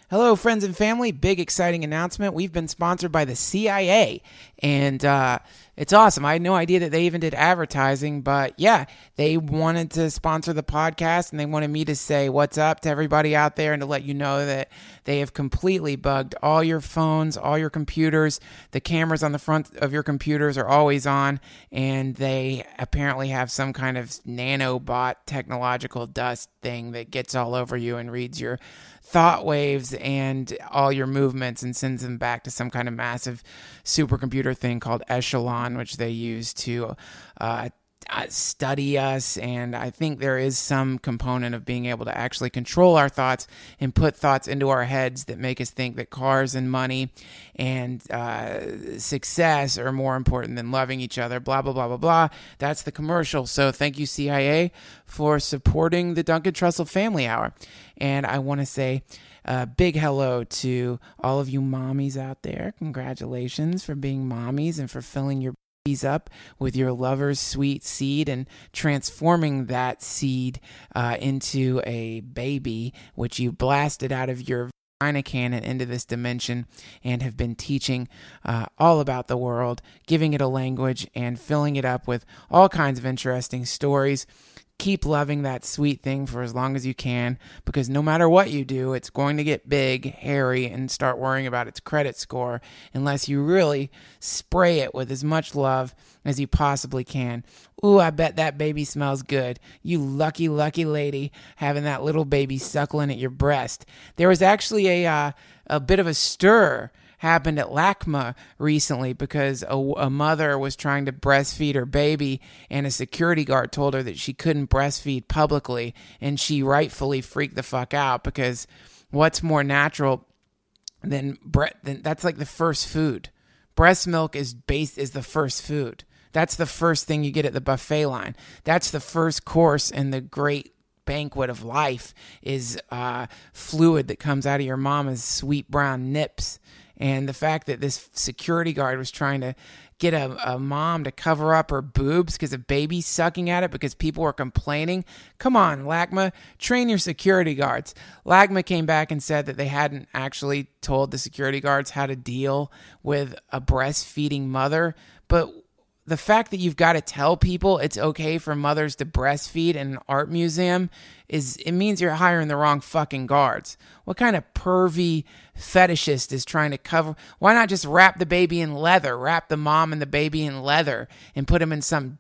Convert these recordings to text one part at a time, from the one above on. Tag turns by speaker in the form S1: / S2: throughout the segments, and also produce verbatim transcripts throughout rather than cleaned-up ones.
S1: Hello, friends and family. Big exciting announcement. We've been sponsored by the C I A, and uh, it's awesome. I had no idea that they even did advertising, but yeah, they wanted to sponsor the podcast, and they wanted me to say what's up to everybody out there and to let you know that they have completely bugged all your phones, all your computers. The cameras on the front of your computers are always on, and they apparently have some kind of nanobot technological dust thing that gets all over you and reads your thought waves and all your movements and sends them back to some kind of massive supercomputer thing called Echelon, which they use to uh, study us. And I think there is some component of being able to actually control our thoughts and put thoughts into our heads that make us think that cars and money and uh, success are more important than loving each other, blah, blah, blah, blah, blah. That's the commercial. So thank you, C I A, for supporting the Duncan Trussell Family Hour. And I want to say a big hello to all of you mommies out there. Congratulations for being mommies and for filling your babies up with your lover's sweet seed and transforming that seed uh, into a baby, which you blasted out of your vagina cannon into this dimension and have been teaching uh, all about the world, giving it a language and filling it up with all kinds of interesting stories. Keep loving that sweet thing for as long as you can, because no matter what you do, it's going to get big, hairy, and start worrying about its credit score unless you really spray it with as much love as you possibly can. Ooh, I bet that baby smells good. You lucky, lucky lady having that little baby suckling at your breast. There was actually a uh, a bit of a stir happened at LACMA recently because a, a mother was trying to breastfeed her baby and a security guard told her that she couldn't breastfeed publicly, and she rightfully freaked the fuck out because what's more natural than, bre- than that's like the first food. Breast milk is based is the first food. That's the first thing you get at the buffet line. That's the first course in the great banquet of life is uh, fluid that comes out of your mama's sweet brown nips. And the fact that this security guard was trying to get a, a mom to cover up her boobs because a baby's sucking at it because people were complaining. Come on, LACMA, train your security guards. LACMA came back and said that they hadn't actually told the security guards how to deal with a breastfeeding mother. But the fact that you've got to tell people it's okay for mothers to breastfeed in an art museum is, it means you're hiring the wrong fucking guards. What kind of pervy fetishist is trying to cover? Why not just wrap the baby in leather, wrap the mom and the baby in leather and put them in some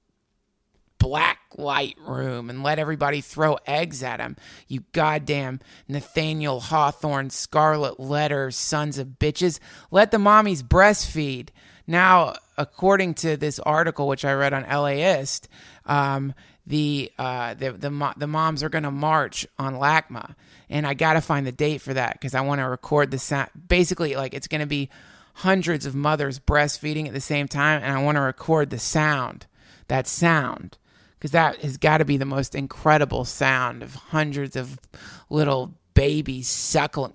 S1: black light room and let everybody throw eggs at him? You goddamn Nathaniel Hawthorne, Scarlet Letter, sons of bitches. Let the mommies breastfeed. Now, according to this article, which I read on LAist, um, the, uh, the the mo- the moms are going to march on LACMA, and I got to find the date for that because I want to record the sound. Basically, like it's going to be hundreds of mothers breastfeeding at the same time, and I want to record the sound, that sound, because that has got to be the most incredible sound of hundreds of little babies suckling.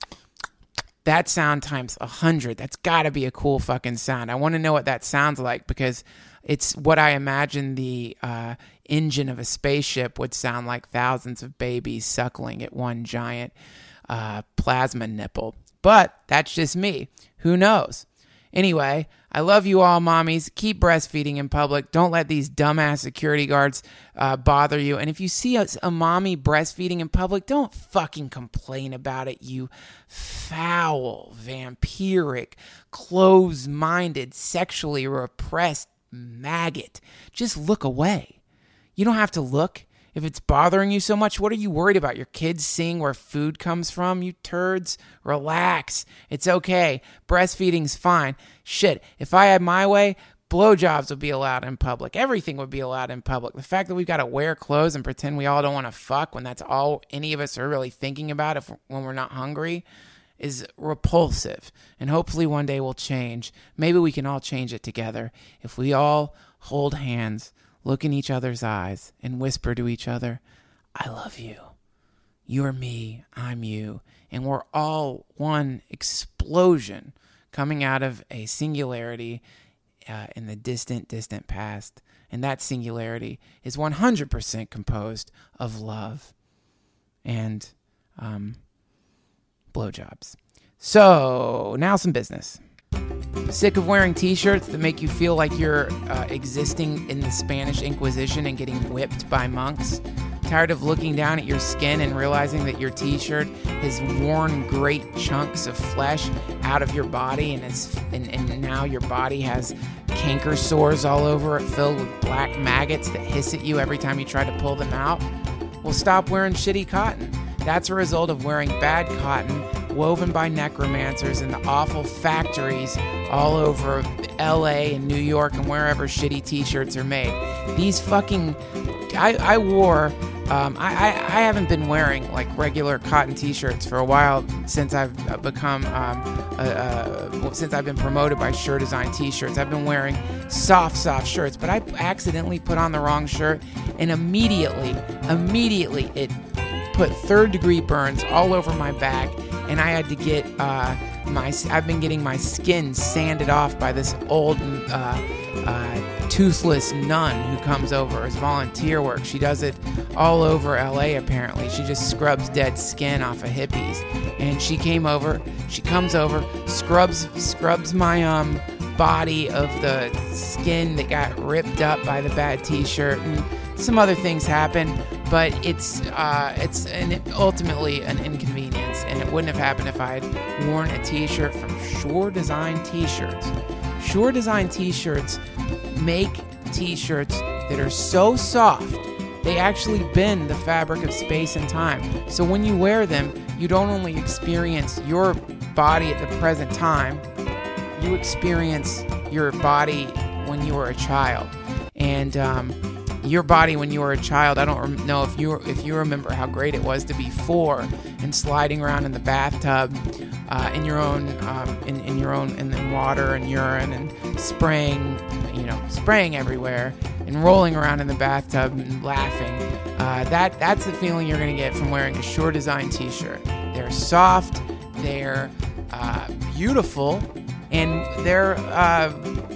S1: That sound times a hundred. That's got to be a cool fucking sound. I want to know what that sounds like because it's what I imagine the uh, engine of a spaceship would sound like. Thousands of babies suckling at one giant uh, plasma nipple. But that's just me. Who knows? Anyway, I love you all, mommies. Keep breastfeeding in public. Don't let these dumbass security guards uh, bother you. And if you see a, a mommy breastfeeding in public, don't fucking complain about it, you foul, vampiric, closed-minded, sexually repressed maggot. Just look away. You don't have to look. If it's bothering you so much, what are you worried about? Your kids seeing where food comes from? You turds, relax. It's okay. Breastfeeding's fine. Shit, if I had my way, blowjobs would be allowed in public. Everything would be allowed in public. The fact that we've got to wear clothes and pretend we all don't want to fuck when that's all any of us are really thinking about if when we're not hungry is repulsive. And hopefully one day we'll change. Maybe we can all change it together if we all hold hands, look in each other's eyes, and whisper to each other, I love you. You're me, I'm you. And we're all one explosion coming out of a singularity uh, in the distant, distant past. And that singularity is one hundred percent composed of love. And um, blowjobs. So now some business. Sick of wearing t-shirts that make you feel like you're uh, existing in the Spanish Inquisition and getting whipped by monks? Tired of looking down at your skin and realizing that your t-shirt has worn great chunks of flesh out of your body and, is, and, and now your body has canker sores all over it filled with black maggots that hiss at you every time you try to pull them out? Well, stop wearing shitty cotton. That's a result of wearing bad cotton woven by necromancers in the awful factories all over L A and New York and wherever shitty t-shirts are made. These fucking... I, I wore... Um, I, I, I haven't been wearing like regular cotton t-shirts for a while since I've become um, uh, uh, since I've been promoted by Sure Design t-shirts. I've been wearing soft, soft shirts, but I accidentally put on the wrong shirt and immediately, immediately it put third degree burns all over my back, and I had to get uh, my. I've been getting my skin sanded off by this old. Uh, uh, toothless nun who comes over as volunteer work. She does it all over L A apparently. She just scrubs dead skin off of hippies. And she came over, she comes over, scrubs scrubs my um body of the skin that got ripped up by the bad t-shirt, and some other things happen, but it's uh it's an, ultimately an inconvenience, and it wouldn't have happened if I had worn a t-shirt from Sure Design T-shirts. Sure Design T-shirts make t-shirts that are so soft, they actually bend the fabric of space and time. So when you wear them, you don't only experience your body at the present time, you experience your body when you were a child. And um, your body when you were a child, I don't know if you if you remember how great it was to be four and sliding around in the bathtub uh, in your own um, in, in your own in, in water and urine and spraying you know spraying everywhere and rolling around in the bathtub and laughing. Uh, that that's the feeling you're gonna get from wearing a Sure Design t-shirt. They're soft, they're uh, beautiful, and they're uh,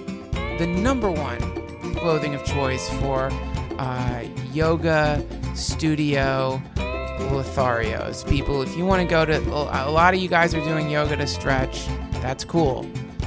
S1: the number one clothing of choice for uh, yoga studio Lotharios. People, if you want to go to, a lot of you guys are doing yoga to stretch. That's cool.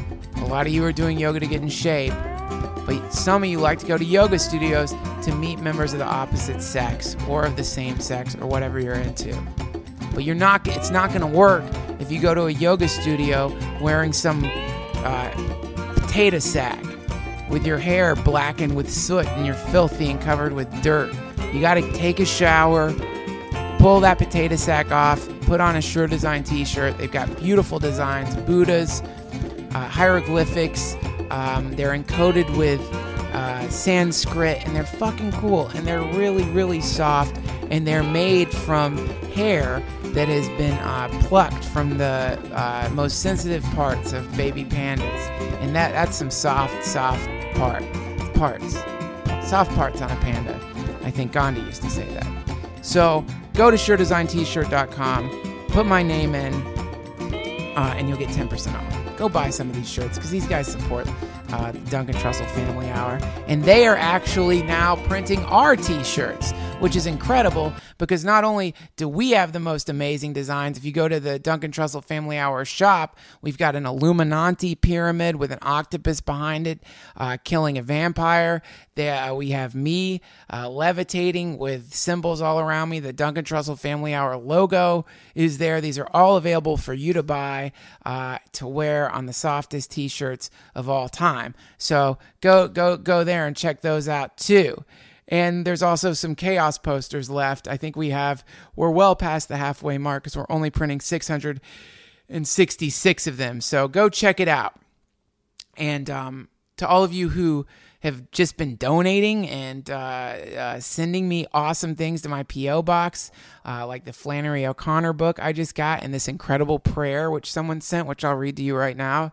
S1: A lot of you are doing yoga to get in shape. But some of you like to go to yoga studios to meet members of the opposite sex or of the same sex or whatever you're into. But you're not, it's not going to work if you go to a yoga studio wearing some uh, potato sack with your hair blackened with soot and you're filthy and covered with dirt. You got to take a shower, pull that potato sack off, put on a Sure Design t-shirt. They've got beautiful designs, Buddhas, uh, hieroglyphics. Um, they're encoded with uh, Sanskrit, and they're fucking cool, and they're really, really soft, and they're made from hair that has been uh, plucked from the uh, most sensitive parts of baby pandas, and that that's some soft, soft part parts, soft parts on a panda. I think Gandhi used to say that. So go to sure design t shirt dot com, put my name in, uh, and you'll get ten percent off. Go buy some of these shirts because these guys support uh, the Duncan Trussell Family Hour. And they are actually now printing our t-shirts, which is incredible because not only do we have the most amazing designs, if you go to the Duncan Trussell Family Hour shop, we've got an Illuminati pyramid with an octopus behind it uh, killing a vampire. There, uh, we have me uh, levitating with symbols all around me. The Duncan Trussell Family Hour logo is there. These are all available for you to buy uh, to wear on the softest t-shirts of all time. So go go go there and check those out too. And there's also some Chaos posters left. I think we have, we're well past the halfway mark because we're only printing six hundred sixty-six of them. So go check it out. And um, to all of you who have just been donating and uh, uh, sending me awesome things to my P O box, uh, like the Flannery O'Connor book I just got and this incredible prayer which someone sent, which I'll read to you right now.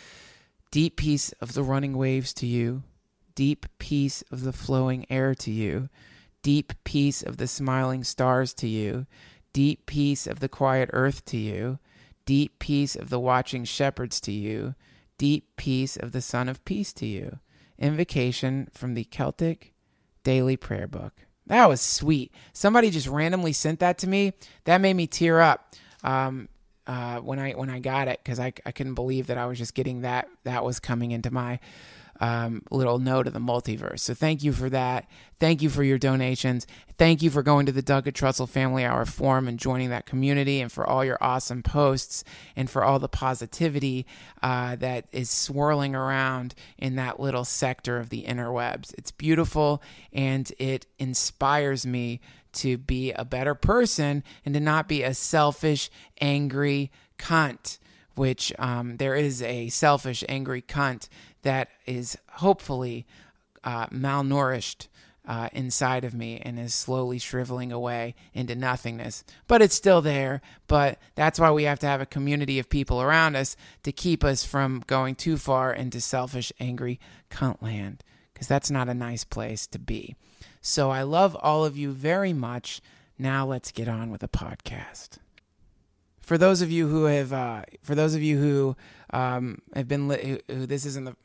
S1: Deep peace of the running waves to you. Deep peace of the flowing air to you. Deep peace of the smiling stars to you. Deep peace of the quiet earth to you. Deep peace of the watching shepherds to you. Deep peace of the Son of Peace to you. Invocation from the Celtic Daily Prayer Book. That was sweet. Somebody just randomly sent that to me. That made me tear up. Um, uh, when I when I got it, because I, I couldn't believe that I was just getting that. That was coming into my um, little note of the multiverse. So thank you for that. Thank you for your donations. Thank you for going to the Duncan Trussell Family Hour forum and joining that community, and for all your awesome posts, and for all the positivity uh, that is swirling around in that little sector of the interwebs. It's beautiful, and it inspires me to be a better person and to not be a selfish, angry cunt, which um, there is a selfish, angry cunt that is hopefully uh, malnourished uh, inside of me and is slowly shriveling away into nothingness. But it's still there. But that's why we have to have a community of people around us to keep us from going too far into selfish, angry cunt land, because that's not a nice place to be. So I love all of you very much. Now let's get on with the podcast. For those of you who have, uh, for those of you who um, have been, li- who, who this isn't the,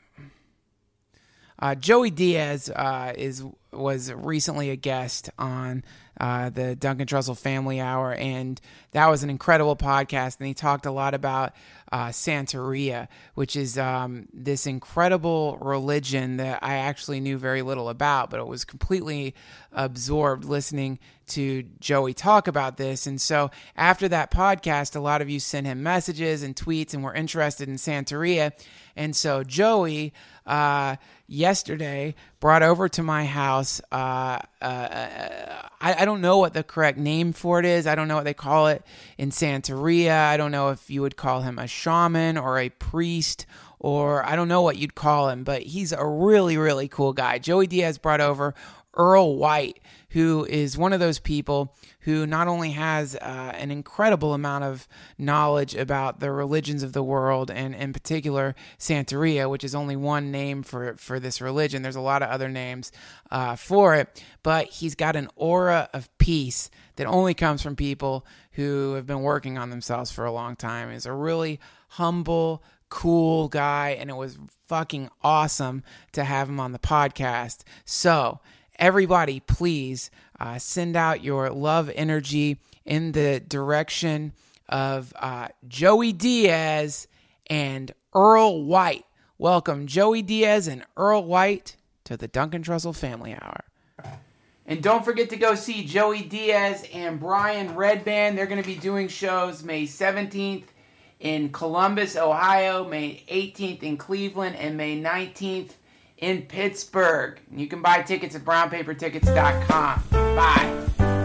S1: uh, Joey Diaz uh, is was recently a guest on uh, the Duncan Trussell Family Hour, and that was an incredible podcast. And he talked a lot about uh, Santeria, which is um, this incredible religion that I actually knew very little about, but it was completely absorbed listening to Joey talk about this. And so after that podcast, a lot of you sent him messages and tweets and were interested in Santeria. And so Joey uh, yesterday brought over to my house, uh, uh, I, I don't know what the correct name for it is. I don't know what they call it in Santeria. I don't know if you would call him a shaman or a priest, or I don't know what you'd call him, but he's a really, really cool guy. Joey Diaz brought over Earl White, who is one of those people who not only has uh, an incredible amount of knowledge about the religions of the world, and in particular Santeria, which is only one name for, for this religion. There's a lot of other names uh, for it, but he's got an aura of peace that only comes from people who have been working on themselves for a long time. He's a really humble, cool guy, and it was fucking awesome to have him on the podcast. So everybody, please uh, send out your love energy in the direction of uh, Joey Diaz and Earl White. Welcome, Joey Diaz and Earl White, to the Duncan Trussell Family Hour. And don't forget to go see Joey Diaz and Brian Redband. They're going to be doing shows May seventeenth in Columbus, Ohio, May eighteenth in Cleveland, and May nineteenth in Pittsburgh. You can buy tickets at brown paper tickets dot com. Bye.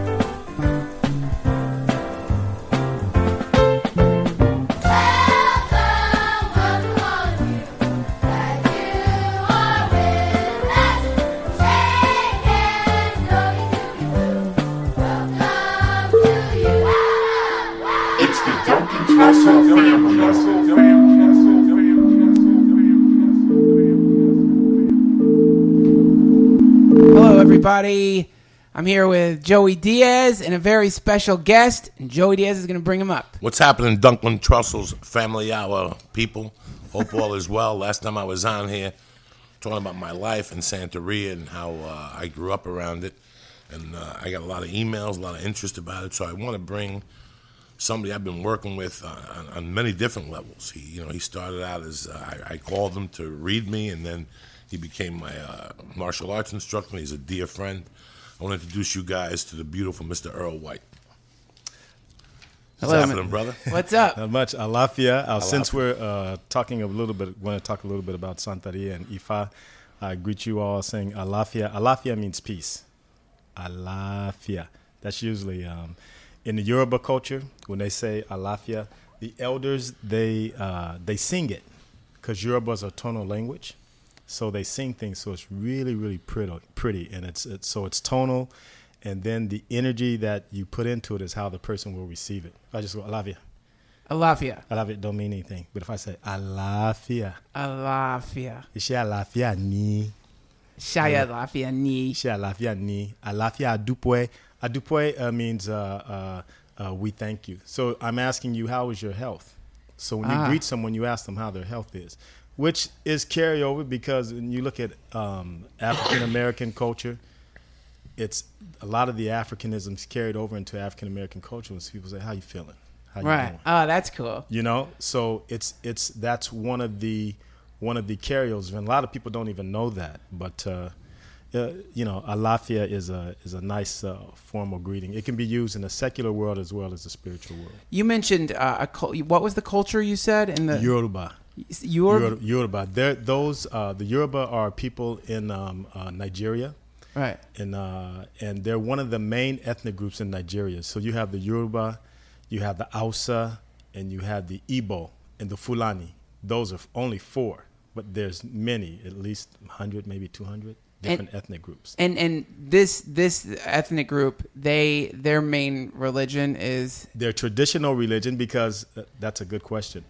S2: It's the Duncan Trussell Family.
S1: Hello, everybody. I'm here with Joey Diaz and a very special guest, and Joey Diaz is going to bring him up.
S3: What's happening, Duncan Trussell's Family Hour people? Hope all is well. Last time I was on here talking about my life in Santeria and how uh, I grew up around it, and uh, I got a lot of emails, a lot of interest about it, so I want to bring somebody I've been working with uh, on, on many different levels. He, you know, he started out as, uh, I, I called him to read me, and then he became my uh, martial arts instructor. He's a dear friend. I want to introduce you guys to the beautiful Mister Earl White.
S1: Hello,
S3: What's happening, brother?
S1: What's up?
S4: Not much. Alafia. Uh,
S3: Alafia.
S4: Since we're uh, talking a little bit, want to talk a little bit about Santeria and Ifa, I greet you all saying Alafia. Alafia means peace. Alafia. That's usually um, in the Yoruba culture when they say Alafia. The elders they uh, they sing it because Yoruba is a tonal language, so they sing things. So it's really really pretty, pretty, and it's it's so it's tonal. And then the energy that you put into it is how the person will receive it. I just go, Alafia.
S1: Alafia.
S4: Alafia don't mean anything. But if I say, Alafia.
S1: Alafia.
S4: Ishe Alafia ni.
S1: Shaya Alafia ni.
S4: Ishe Alafia ni. Alafia adupwe. Adupwe uh, means uh, uh, uh, we thank you. So I'm asking you, how is your health? So when you
S1: Ah.
S4: greet someone, you ask them how their health is. Which is carryover because when you look at um, African-American culture, it's a lot of the Africanisms carried over into African American culture. When people say, "How you feeling? How you
S1: Right.
S4: doing?
S1: Oh, that's cool.
S4: You know, so it's it's that's one of the one of the carryovers, and a lot of people don't even know that. But uh, uh, you know, alafia is a is a nice uh, formal greeting. It can be used in the secular world as well as the spiritual world.
S1: You mentioned uh, a cul- what was the culture you said in the
S4: Yoruba.
S1: Yoruba?
S4: Yoruba. Yoruba. They're, those uh, the Yoruba are people in um, uh, Nigeria.
S1: Right.
S4: And uh, and they're one of the main ethnic groups in Nigeria. So you have the Yoruba, you have the Hausa, and you have the Igbo and the Fulani. Those are only four, but there's many, at least one hundred, maybe two hundred different
S1: And-
S4: ethnic groups.
S1: And and this this ethnic group, they their main religion is
S4: Their traditional religion, because uh, that's a good question.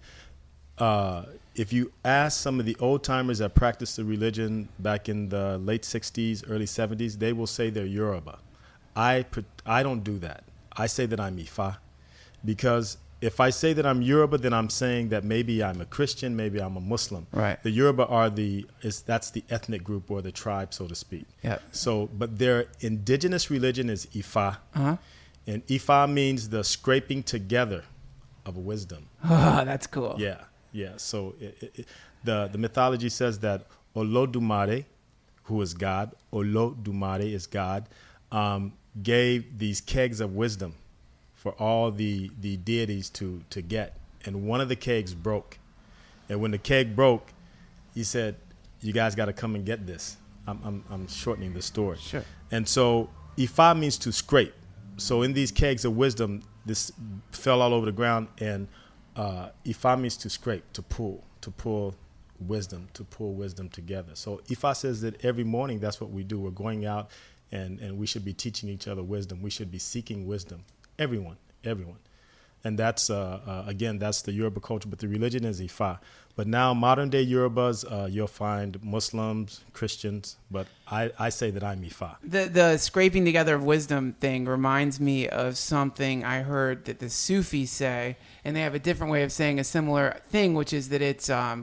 S4: Uh, if you ask some of the old timers that practiced the religion back in the late sixties, early seventies, they will say they're Yoruba. I pr- I don't do that. I say that I'm Ifa, because if I say that I'm Yoruba, then I'm saying that maybe I'm a Christian, maybe I'm a Muslim.
S1: Right.
S4: The Yoruba are the is that's the ethnic group or the tribe, so to speak.
S1: Yep.
S4: So, but their indigenous religion is Ifa,
S1: uh-huh.
S4: and Ifa means the scraping together of wisdom.
S1: Oh, that's cool.
S4: Yeah, yeah. So it, it, it, the the mythology says that Olodumare, who is God, Olodumare is God, um, gave these kegs of wisdom for all the, the deities to, to get. And one of the kegs broke. And when the keg broke, he said, you guys got to come and get this. I'm, I'm, I'm shortening the story.
S1: Sure.
S4: And so Ifa means to scrape. So in these kegs of wisdom, this fell all over the ground. And uh, Ifa means to scrape, to pull, to pull wisdom, to pull wisdom together. So Ifa says that every morning that's what we do. We're going out and, and we should be teaching each other wisdom. We should be seeking wisdom. Everyone, everyone. And that's, uh, uh, again, that's the Yoruba culture, but the religion is Ifa. But now modern day Yorubas, uh, you'll find Muslims, Christians, but I, I say that I'm Ifa.
S1: The the scraping together of wisdom thing reminds me of something I heard that the Sufis say, and they have a different way of saying a similar thing, which is that it's um,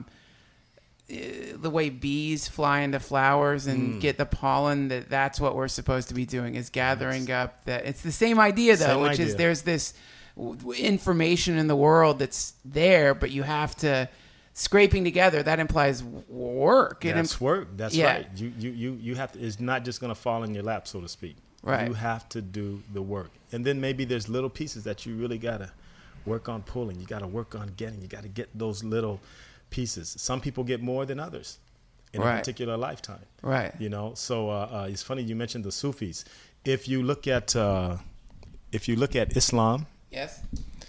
S1: eh, the way bees fly into flowers and
S4: Mm.
S1: get the pollen. That that's what we're supposed to be doing, is gathering up that. It's the same idea though,
S4: Same
S1: which
S4: idea.
S1: is there's this w- w- information in the world that's there, but you have to scraping together. That implies w- work. It
S4: That's
S1: imp-
S4: work. That's
S1: Yeah.
S4: right. You, you, you, you have to, it's not just going to fall in your lap, so to speak.
S1: Right.
S4: You have to do the work. And then maybe there's little pieces that you really got to work on pulling. You got to work on getting. You got to get those little pieces. Some people get more than others in
S1: Right.
S4: a particular lifetime.
S1: Right.
S4: You know, so uh, uh, it's funny you mentioned the Sufis. If you look at uh, if you look at Islam,
S1: Yes.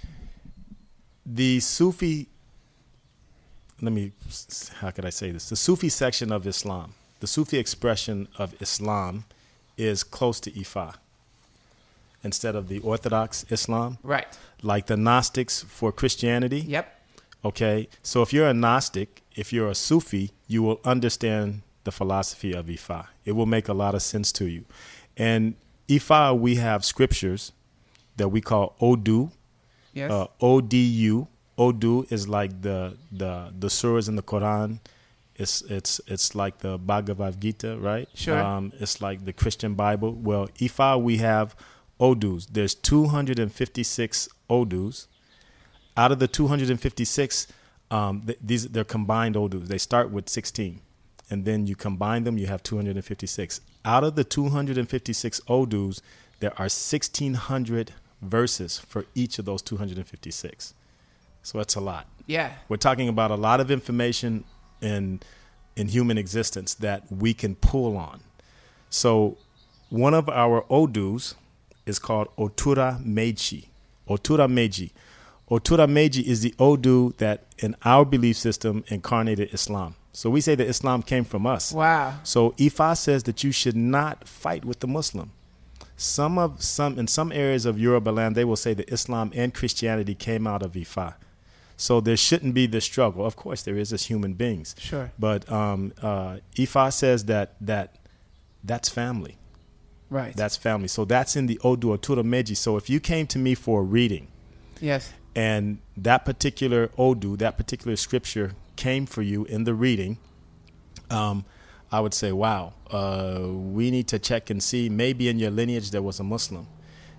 S4: the Sufi, let me, how could I say this? The Sufi section of Islam, the Sufi expression of Islam is close to Ifa instead of the Orthodox Islam,
S1: Right.
S4: like the Gnostics for Christianity.
S1: Yep.
S4: Okay, so if you're a Gnostic, if you're a Sufi, you will understand the philosophy of Ifa. It will make a lot of sense to you. And Ifa, we have scriptures that we call Odu,
S1: Yes.
S4: uh, O D U. Odu is like the the the surahs in the Quran. It's it's it's like the Bhagavad Gita, right?
S1: Sure.
S4: Um, it's like the Christian Bible. Well, Ifa, we have Odus. There's two hundred fifty-six Odus. Out of the two hundred fifty-six, um, th- these they're combined Odus. They start with sixteen, and then you combine them, you have two hundred fifty-six. Out of the two hundred fifty-six Odus, there are sixteen hundred verses for each of those two hundred fifty-six. So that's a lot.
S1: Yeah.
S4: We're talking about a lot of information in in human existence that we can pull on. So one of our Odus is called Otura Meiji. Otura Meiji. Otura Meiji is the Odu that in our belief system incarnated Islam. So we say that Islam came from us.
S1: Wow.
S4: So Ifa says that you should not fight with the Muslim. Some of some in some areas of Yoruba land, they will say that Islam and Christianity came out of Ifa. So there shouldn't be this struggle. Of course, there is as human beings.
S1: Sure.
S4: But um, uh, Ifa says that that that's family.
S1: Right.
S4: That's family. So that's in the Odu Otura Meiji. So if you came to me for a reading,
S1: yes.
S4: and that particular Odu, that particular scripture came for you in the reading, um, I would say, wow, uh, we need to check and see. Maybe in your lineage there was a Muslim.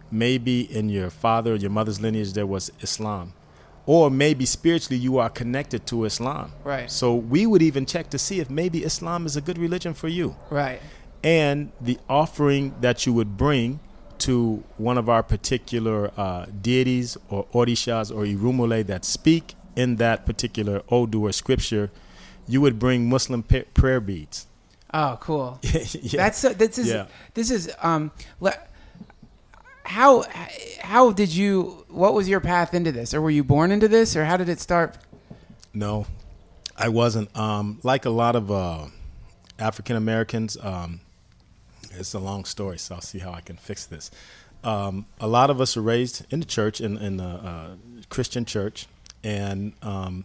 S4: maybe in your father or your mother's lineage there was Islam. Or maybe spiritually you are connected to Islam.
S1: Right.
S4: So we would even check to see if maybe Islam is a good religion for you.
S1: Right.
S4: And the offering that you would bring to one of our particular uh, deities or orishas or irumule that speak in that particular Odu or scripture, you would bring Muslim pa- prayer beads.
S1: Oh, cool.
S4: Yeah.
S1: That's uh, this is
S4: Yeah.
S1: this is um. Le- how how did you? What was your path into this, or were you born into this, or how did it start?
S4: No, I wasn't. Um, like a lot of uh, African Americans, um, it's a long story, so I'll see how I can fix this. Um, a lot of us are raised in the church, in, in the uh, Christian church, and um,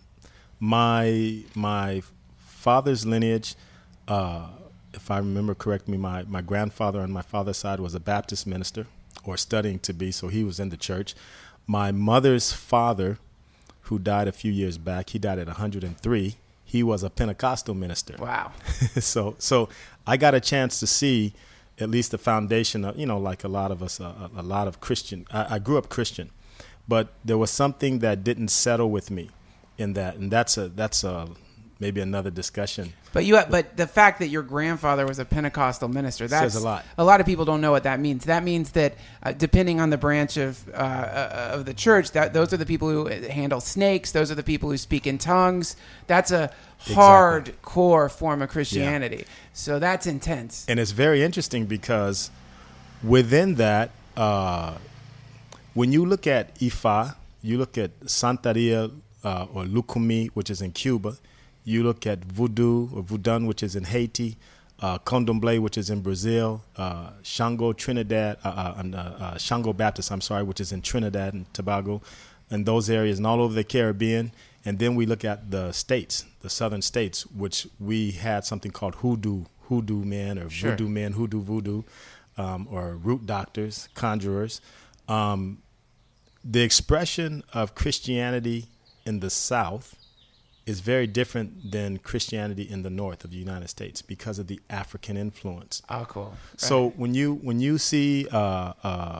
S4: my my father's lineage, uh, if I remember correctly, my, my grandfather on my father's side was a Baptist minister, or studying to be, so he was in the church. My mother's father, who died a few years back, he died at one hundred three. He was a Pentecostal minister.
S1: Wow.
S4: so so I got a chance to see at least the foundation of, you know, like a lot of us, a, a lot of Christian. I, I grew up Christian, but there was something that didn't settle with me in that, and that's a that's a maybe another discussion.
S1: But you, but the fact that your grandfather was a Pentecostal minister, that's
S4: Says a lot.
S1: A lot of people don't know what that means. That means that uh, depending on the branch of uh, uh, of the church, that those are the people who handle snakes. Those are the people who speak in tongues. That's a hardcore form of Christianity. Yeah. So that's intense.
S4: And it's very interesting because within that, uh, when you look at Ifa, you look at Santeria uh, or Lucumi, which is in Cuba. You look at Voodoo or Voodoo, which is in Haiti, uh, Candomblé, which is in Brazil, uh, Shango Trinidad, uh, uh, uh, uh, Shango Baptist, I'm sorry, which is in Trinidad and Tobago, and those areas, and all over the Caribbean. And then we look at the states, the southern states, which we had something called hoodoo, hoodoo men or
S1: Sure.
S4: voodoo men, hoodoo voodoo, um, or root doctors, conjurers. Um, the expression of Christianity in the South is very different than Christianity in the north of the United States because of the African influence.
S1: Oh, cool. Right.
S4: So when you when you see uh, uh,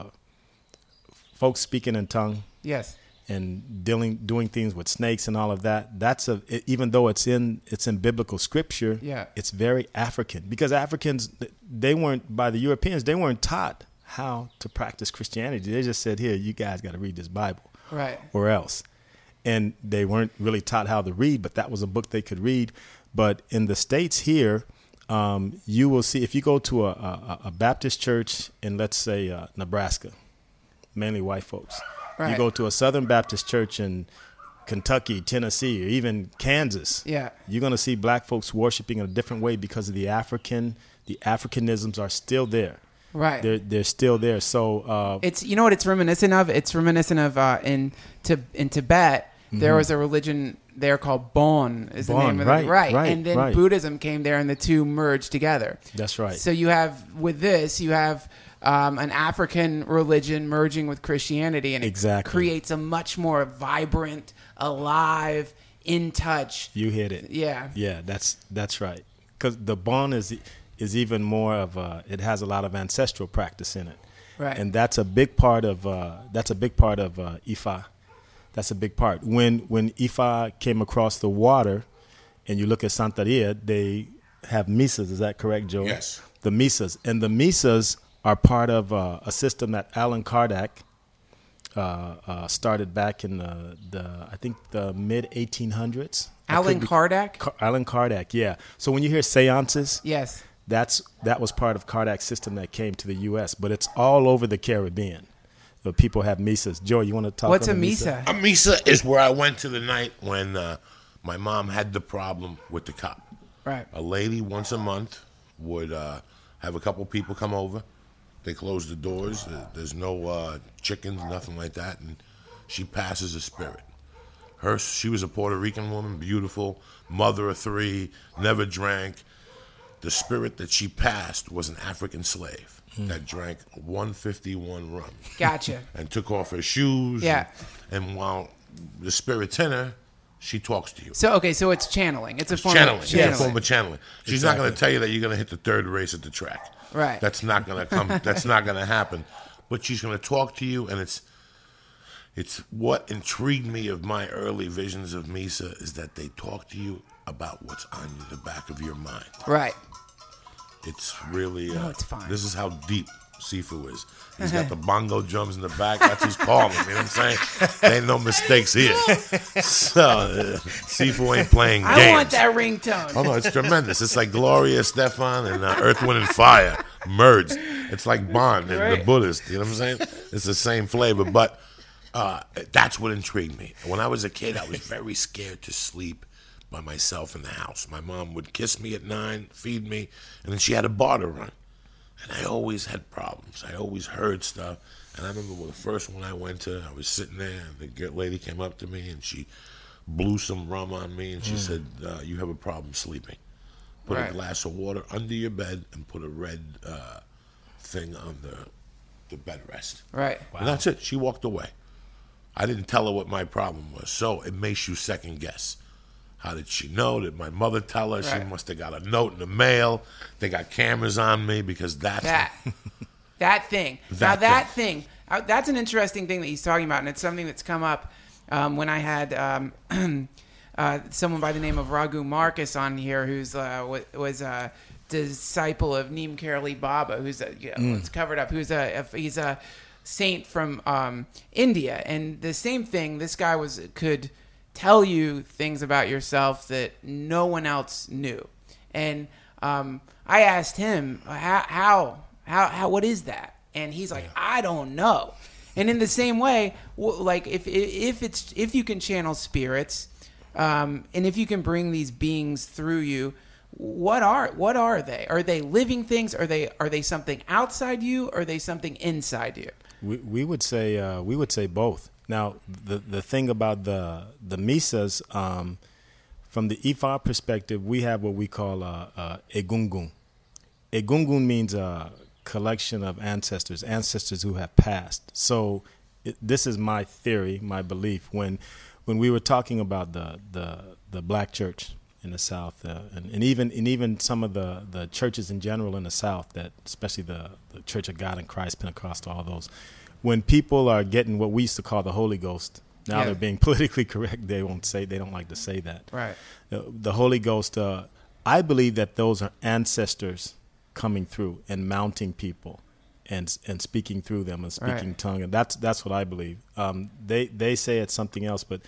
S4: folks speaking in tongue,
S1: yes,
S4: and dealing doing things with snakes and all of that, that's a it, even though it's in it's in biblical scripture,
S1: yeah,
S4: it's very African because Africans, they weren't, by the Europeans, they weren't taught how to practice Christianity. They just said, here, you guys got to read this Bible,
S1: right,
S4: or else. And they weren't really taught how to read, but that was a book they could read. But in the States here, um, you will see, if you go to a, a, a Baptist church in, let's say, uh, Nebraska, mainly white folks.
S1: Right.
S4: You go to a Southern Baptist church in Kentucky, Tennessee, or even Kansas.
S1: Yeah.
S4: You're going to see black folks worshiping in a different way because of the African, the Africanisms are still there.
S1: Right.
S4: They're they're still there. So uh,
S1: it's, you know what it's reminiscent of? It's reminiscent of uh, in to, in Tibet. There
S4: Mhm.
S1: was a religion there called Bon, is the
S4: Bon,
S1: name of
S4: right,
S1: it. Right.
S4: right,
S1: And then
S4: right.
S1: Buddhism came there and the two merged together.
S4: That's right.
S1: So you have, with this, you have um, an African religion merging with Christianity, and it
S4: Exactly.
S1: creates a much more vibrant, alive, in touch.
S4: You hit it.
S1: Yeah.
S4: Yeah, that's that's right. Because the Bon is is even more of a, it has a lot of ancestral practice in it.
S1: Right.
S4: And that's a big part of uh, that's a big part of uh, Ifa. That's a big part. When when Ifa came across the water, and you look at Santeria, they have misas. Is that correct, Joe?
S3: Yes.
S4: The misas, and the misas are part of uh, a system that Allan Kardec uh, uh, started back in the, the I think the mid eighteen hundreds.
S1: Allan Kardec?
S4: Car- Allan Kardec, yeah. So when you hear seances,
S1: Yes.
S4: that's that was part of Kardec's system that came to the U S, but it's all over the Caribbean. So people have misas. Joe, you want to talk?
S1: What's
S4: on
S1: a
S4: the
S1: misa?
S3: A misa is where I went to the night when uh, my mom had the problem with the cop.
S1: Right.
S3: A lady once a month would uh, have a couple people come over. They close the doors. Uh, There's no uh, chickens, nothing like that, and she passes a spirit. Her, she was a Puerto Rican woman, beautiful, mother of three, never drank. The spirit that she passed was an African slave that drank one fifty-one rum.
S1: Gotcha.
S3: And took off her shoes.
S1: Yeah.
S3: And, and while the spirit's in her, she talks to you.
S1: So, okay, so it's channeling. It's a form
S3: Channeling.
S1: of
S3: It's
S1: channeling.
S3: a form of channeling. She's not going to tell you that you're going to hit the third race at the track.
S1: Right.
S3: That's not going to come. That's not going to happen. but she's going to talk to you, and it's it's what intrigued me of my early visions of Misa is that they talk to you about what's on the back of your mind.
S1: Right.
S3: It's really, uh,
S1: No, it's fine.
S3: This is how deep Sifu is. He's got the bongo drums in the back. That's who's calling. You know what I'm saying? There ain't no mistakes here. So, uh, Sifu ain't playing games.
S1: I want that ringtone.
S3: Oh, no, it's tremendous. It's like Gloria Estefan and uh, Earth, Wind, and Fire merged. It's like Bond and the
S1: Great.
S3: Buddhist. You know what I'm saying? It's the same flavor, but uh, that's what intrigued me. When I was a kid, I was very scared to sleep by myself in the house. My mom would kiss me at nine, feed me, and then she had a bar to run. And I always had problems. I always heard stuff. And I remember when the first one I went to, I was sitting there, and the girl- lady came up to me, and she blew some rum on me, and she
S1: Mm.
S3: said, uh, you have a problem sleeping. Put
S1: Right.
S3: a glass of water under your bed and put a red uh, thing on the, the bed rest.
S1: Right.
S3: And that's it. She walked away. I didn't tell her what my problem was. So it makes you second guess. How did she know? Did my mother tell her? She
S1: Right.
S3: must have got a note in the mail. They got cameras on me because that's
S1: That. That thing. now
S3: That
S1: that thing. uh, that's an interesting thing that he's talking about, and it's something that's come up um, when I had um, uh, someone by the name of Raghu Marcus on here, who's uh, wa- was a disciple of Neem Karoli Baba, who's a, you know, it's covered up. Who's a, a he's a saint from um, India, and the same thing. This guy was could tell you things about yourself that no one else knew, and um, I asked him how how how, how what is that, and he's like, I don't know. And in the same way, w- like if if it's if you can channel spirits, um, and if you can bring these beings through you, what are what are they? Are they living things? Are they are they something outside you? Or are they something inside you?
S4: We we would say uh, we would say both. Now the the thing about the the misas, um, from the Ifa perspective, we have what we call a uh, uh, egungun. Egungun means a collection of ancestors, ancestors who have passed. So it, this is my theory, my belief. When when we were talking about the the, the black church in the South, uh, and, and even and even some of the, the churches in general in the South, that especially the, the Church of God in Christ, Pentecostal, all those, when people are getting what we used to call the Holy Ghost, now
S1: Yeah.
S4: they're being politically correct. They won't say, they don't like to say that.
S1: Right.
S4: The, the Holy Ghost, uh, I believe that those are ancestors coming through and mounting people and and speaking through them and speaking
S1: Right.
S4: tongue. And that's that's what I believe. Um, they they say it's something else, but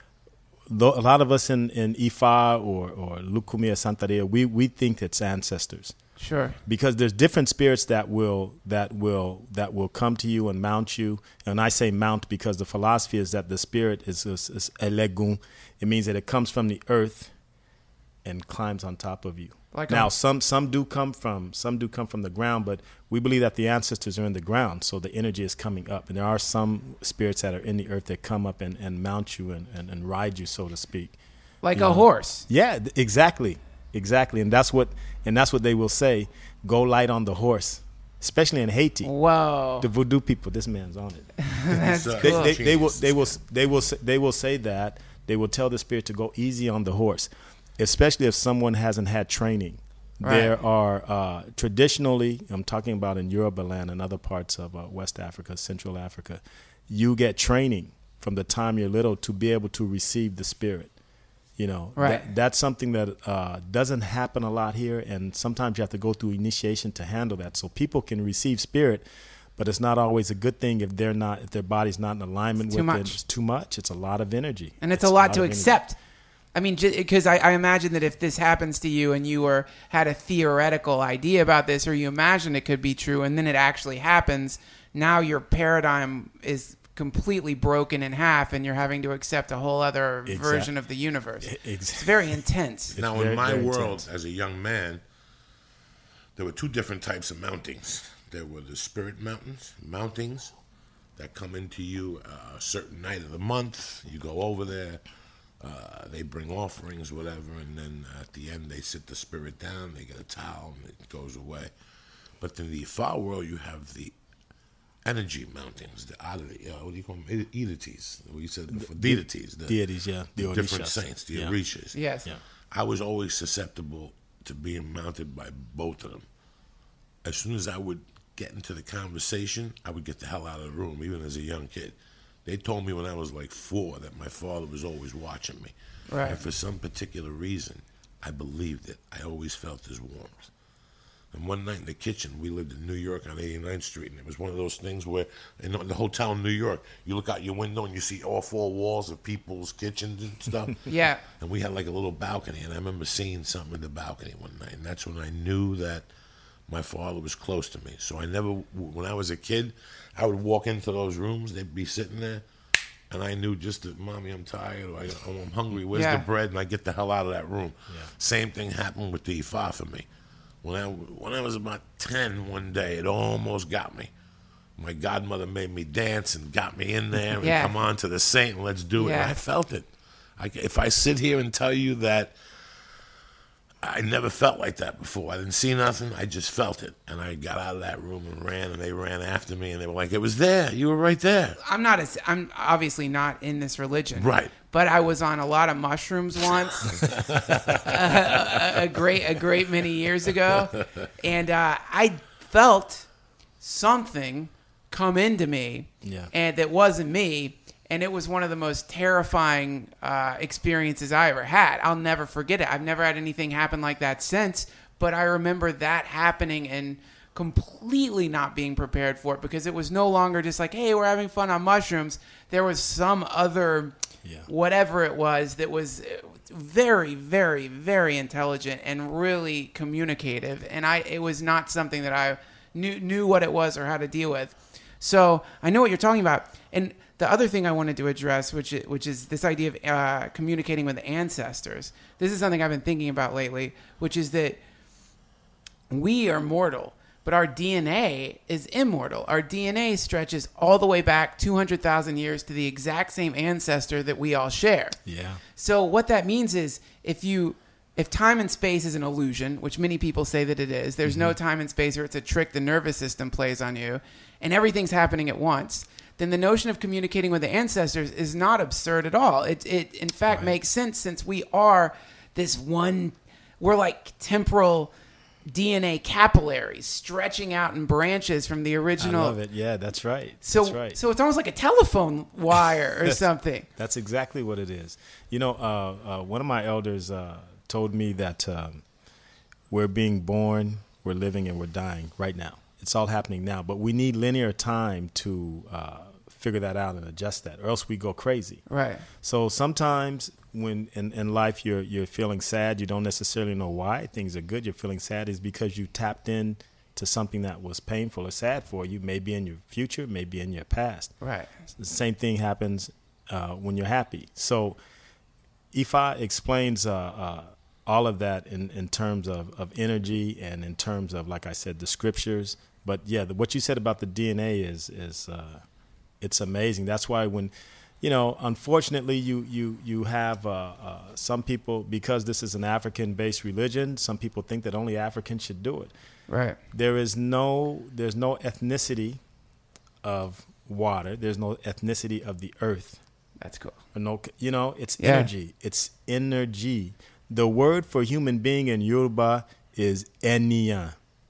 S4: Tho- a lot of us in, in Ifa or, or Lukumi or Santeria, we, we think it's ancestors.
S1: Sure.
S4: Because there's different spirits that will that will that will come to you and mount you. And I say mount because the philosophy is that the spirit is, is, is elegun. It means that it comes from the earth and climbs on top of you.
S1: Like
S4: now,
S1: a-
S4: some some do come from some do come from the ground, but we believe that the ancestors are in the ground, so the energy is coming up. And there are some spirits that are in the earth that come up and, and mount you and, and, and ride you, so to speak.
S1: Like
S4: You
S1: a
S4: know.
S1: horse.
S4: Yeah, th- exactly, exactly, and that's what and that's what they will say. Go light on the horse, especially in Haiti.
S1: Whoa.
S4: The voodoo people, this man's on it.
S1: That's
S3: uh,
S4: They,
S1: cool.
S4: they, they will they will they will say, they will say that they will tell the spirit to go easy on the horse, especially if someone hasn't had training.
S1: Right.
S4: There are uh, traditionally, I'm talking about in Yoruba land and other parts of uh, West Africa, Central Africa, you get training from the time you're little to be able to receive the spirit. You know,
S1: Right.
S4: that, that's something that uh, doesn't happen a lot here, and sometimes you have to go through initiation to handle that. So people can receive spirit, but it's not always a good thing if they're not, if their body's not in alignment
S1: It's
S4: with
S1: too
S4: it.
S1: much.
S4: It's too much. It's a lot of energy,
S1: And it's, a lot to
S4: of energy.
S1: accept. I mean, because I, I imagine that if this happens to you and you were had a theoretical idea about this, or you imagine it could be true, and then it actually happens, now your paradigm is completely broken in half, and you're having to accept a whole other
S4: Exact-
S1: version of the universe.
S4: Exactly.
S1: It's very intense.
S3: Now,
S4: very-
S3: in my
S4: very
S3: world,
S4: intense.
S3: as a young man, there were two different types of mountings. There were the spirit mountains, mountings that come into you uh, a certain night of the month. You go over there, uh, they bring offerings, whatever, and then at the end they sit the spirit down, they get a towel, and it goes away. But in the Ifa world, you have the energy mountings, the oddity, uh, what do you call them? Entities. What you said before, deities. The,
S4: Deities, yeah, the
S3: the different
S4: Orishas.
S3: saints, the
S4: Yeah.
S3: Orishas.
S1: Yes.
S4: Yeah.
S3: I was always susceptible to being mounted by both of them. As soon as I would get into the conversation, I would get the hell out of the room, even as a young kid. They told me when I was like four that my father was always watching me.
S1: Right.
S3: And for some particular reason, I believed it. I always felt his warmth. And one night in the kitchen, we lived in New York on eighty-ninth Street, and it was one of those things where in the hotel in New York, you look out your window and you see all four walls of people's kitchens and stuff.
S1: Yeah.
S3: And we had like a little balcony, and I remember seeing something in the balcony one night, and that's when I knew that my father was close to me. So I never, when I was a kid, I would walk into those rooms, they'd be sitting there, and I knew just that, Mommy, I'm tired, or I, oh, I'm hungry, where's
S1: Yeah.
S3: the bread? And I get the hell out of that room.
S4: Yeah.
S3: Same thing happened with the Ifa for me. When I, when I was about ten one day, it almost got me. My godmother made me dance and got me in there and
S1: Yeah.
S3: come on to the saint and let's do it.
S1: Yeah.
S3: And I felt it. I, if I sit here and tell you that I never felt like that before, I didn't see nothing, I just felt it. And I got out of that room and ran, and they ran after me, and they were like, it was there. You were right there.
S1: I'm not as I'm obviously not in this religion,
S3: Right.
S1: But I was on a lot of mushrooms once, a, a, a great a great many years ago, and uh, I felt something come into me,
S4: Yeah.
S1: and that wasn't me, and it was one of the most terrifying uh, experiences I ever had. I'll never forget it. I've never had anything happen like that since, but I remember that happening and completely not being prepared for it, because it was no longer just like, hey, we're having fun on mushrooms. There was some other
S4: Yeah.
S1: whatever it was that was very, very, very intelligent and really communicative, and I it was not something that I knew knew what it was or how to deal with. So I know what you're talking about. And the other thing I wanted to address, which is, which is this idea of uh, communicating with ancestors. This is something I've been thinking about lately, which is that we are mortal, but our D N A is immortal. Our D N A stretches all the way back two hundred thousand years to the exact same ancestor that we all share.
S4: Yeah.
S1: So what that means is if you if time and space is an illusion, which many people say that it is, there's no time and space, or it's a trick the nervous system plays on you, and everything's happening at once, then the notion of communicating with the ancestors is not absurd at all. It, it in fact,
S4: Right.
S1: makes sense, since we are this one, we're like temporal D N A capillaries stretching out in branches from the
S4: I
S1: original.
S4: love it. Yeah, that's right.
S1: So,
S4: that's right.
S1: so it's almost like a telephone wire or
S4: That's-
S1: something.
S4: That's exactly what it is. You know, uh, uh, one of my elders uh, told me that um, we're being born, we're living, and we're dying right now. It's all happening now, but we need linear time to uh, figure that out and adjust that, or else we go crazy.
S1: Right.
S4: So sometimes when in, in life you're you're feeling sad, you don't necessarily know why things are good. You're feeling sad is because you tapped in to something that was painful or sad for you, maybe in your future, maybe in your past.
S1: Right.
S4: The same thing happens uh, when you're happy. So Ifa explains uh, uh, all of that in, in terms of, of energy and in terms of, like I said, the scriptures. But yeah, the, what you said about the D N A is is uh, it's amazing. That's why when, you know, unfortunately, you you you have uh, uh, some people, because this is an African-based religion, some people think that only Africans should do it.
S1: Right.
S4: There is no there's no ethnicity of water. There's no ethnicity of the earth.
S1: That's cool.
S4: Or no, you know, it's
S1: Yeah.
S4: energy. It's energy. The word for human being in Yoruba is eniyan.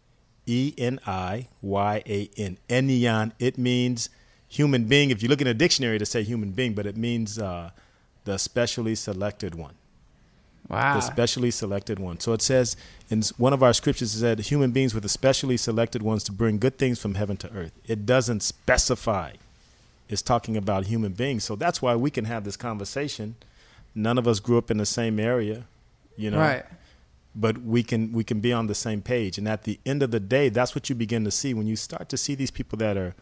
S4: E N I Y A N. Eniyan. It means human being. If you look in a dictionary to say human being, but it means uh, the specially selected one.
S1: Wow.
S4: The specially selected one. So it says in one of our scriptures, it said human beings were the specially selected ones to bring good things from heaven to earth. It doesn't specify. It's talking about human beings. So that's why we can have this conversation. None of us grew up in the same area, you know.
S1: Right.
S4: But we can we can be on the same page. And at the end of the day, that's what you begin to see when you start to see these people that are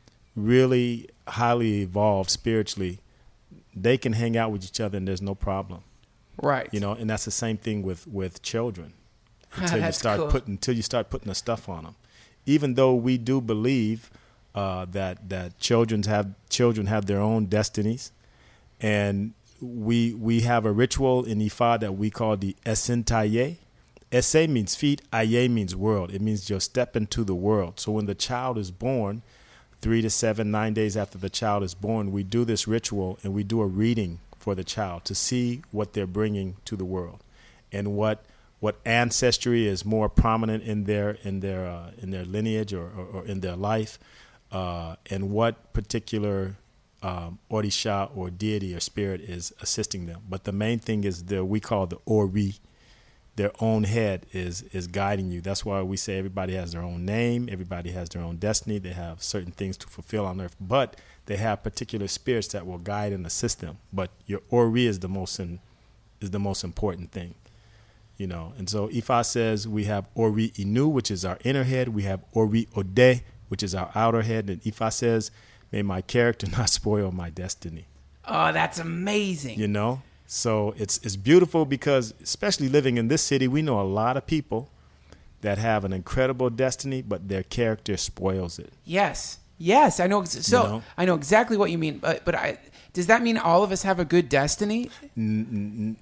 S4: really highly evolved spiritually. They can hang out with each other and there's no problem.
S1: Right.
S4: You know, and that's the same thing with, with children. Until you
S1: That's
S4: start
S1: cool.
S4: putting until you start putting the stuff on them. Even though we do believe uh, that that children have children have their own destinies, and we we have a ritual in Ifa that we call the Esentaye. Ese means feet, Aye means world. It means your step into the world. So when the child is born, three to seven, nine days after the child is born, we do this ritual and we do a reading for the child to see what they're bringing to the world and what what ancestry is more prominent in their in their uh, in their lineage or, or, or in their life, uh, and what particular um, orisha or deity or spirit is assisting them. But the main thing is the we call the ori. Their own head is is guiding you. That's why we say everybody has their own name, everybody has their own destiny. They have certain things to fulfill on earth, but they have particular spirits that will guide and assist them. But your ori is the most in, is the most important thing. You know, and so Ifa says we have Ori Inu, which is our inner head. We have Ori Ode, which is our outer head. And Ifa says, may my character not spoil my destiny.
S1: Oh, that's amazing.
S4: You know, so it's it's beautiful because especially living in this city, we know a lot of people that have an incredible destiny, but their character spoils it.
S1: Yes. Yes. I know. So
S4: You know?
S1: I know exactly what you mean. But, but I, does that mean all of us have a good destiny?
S4: No,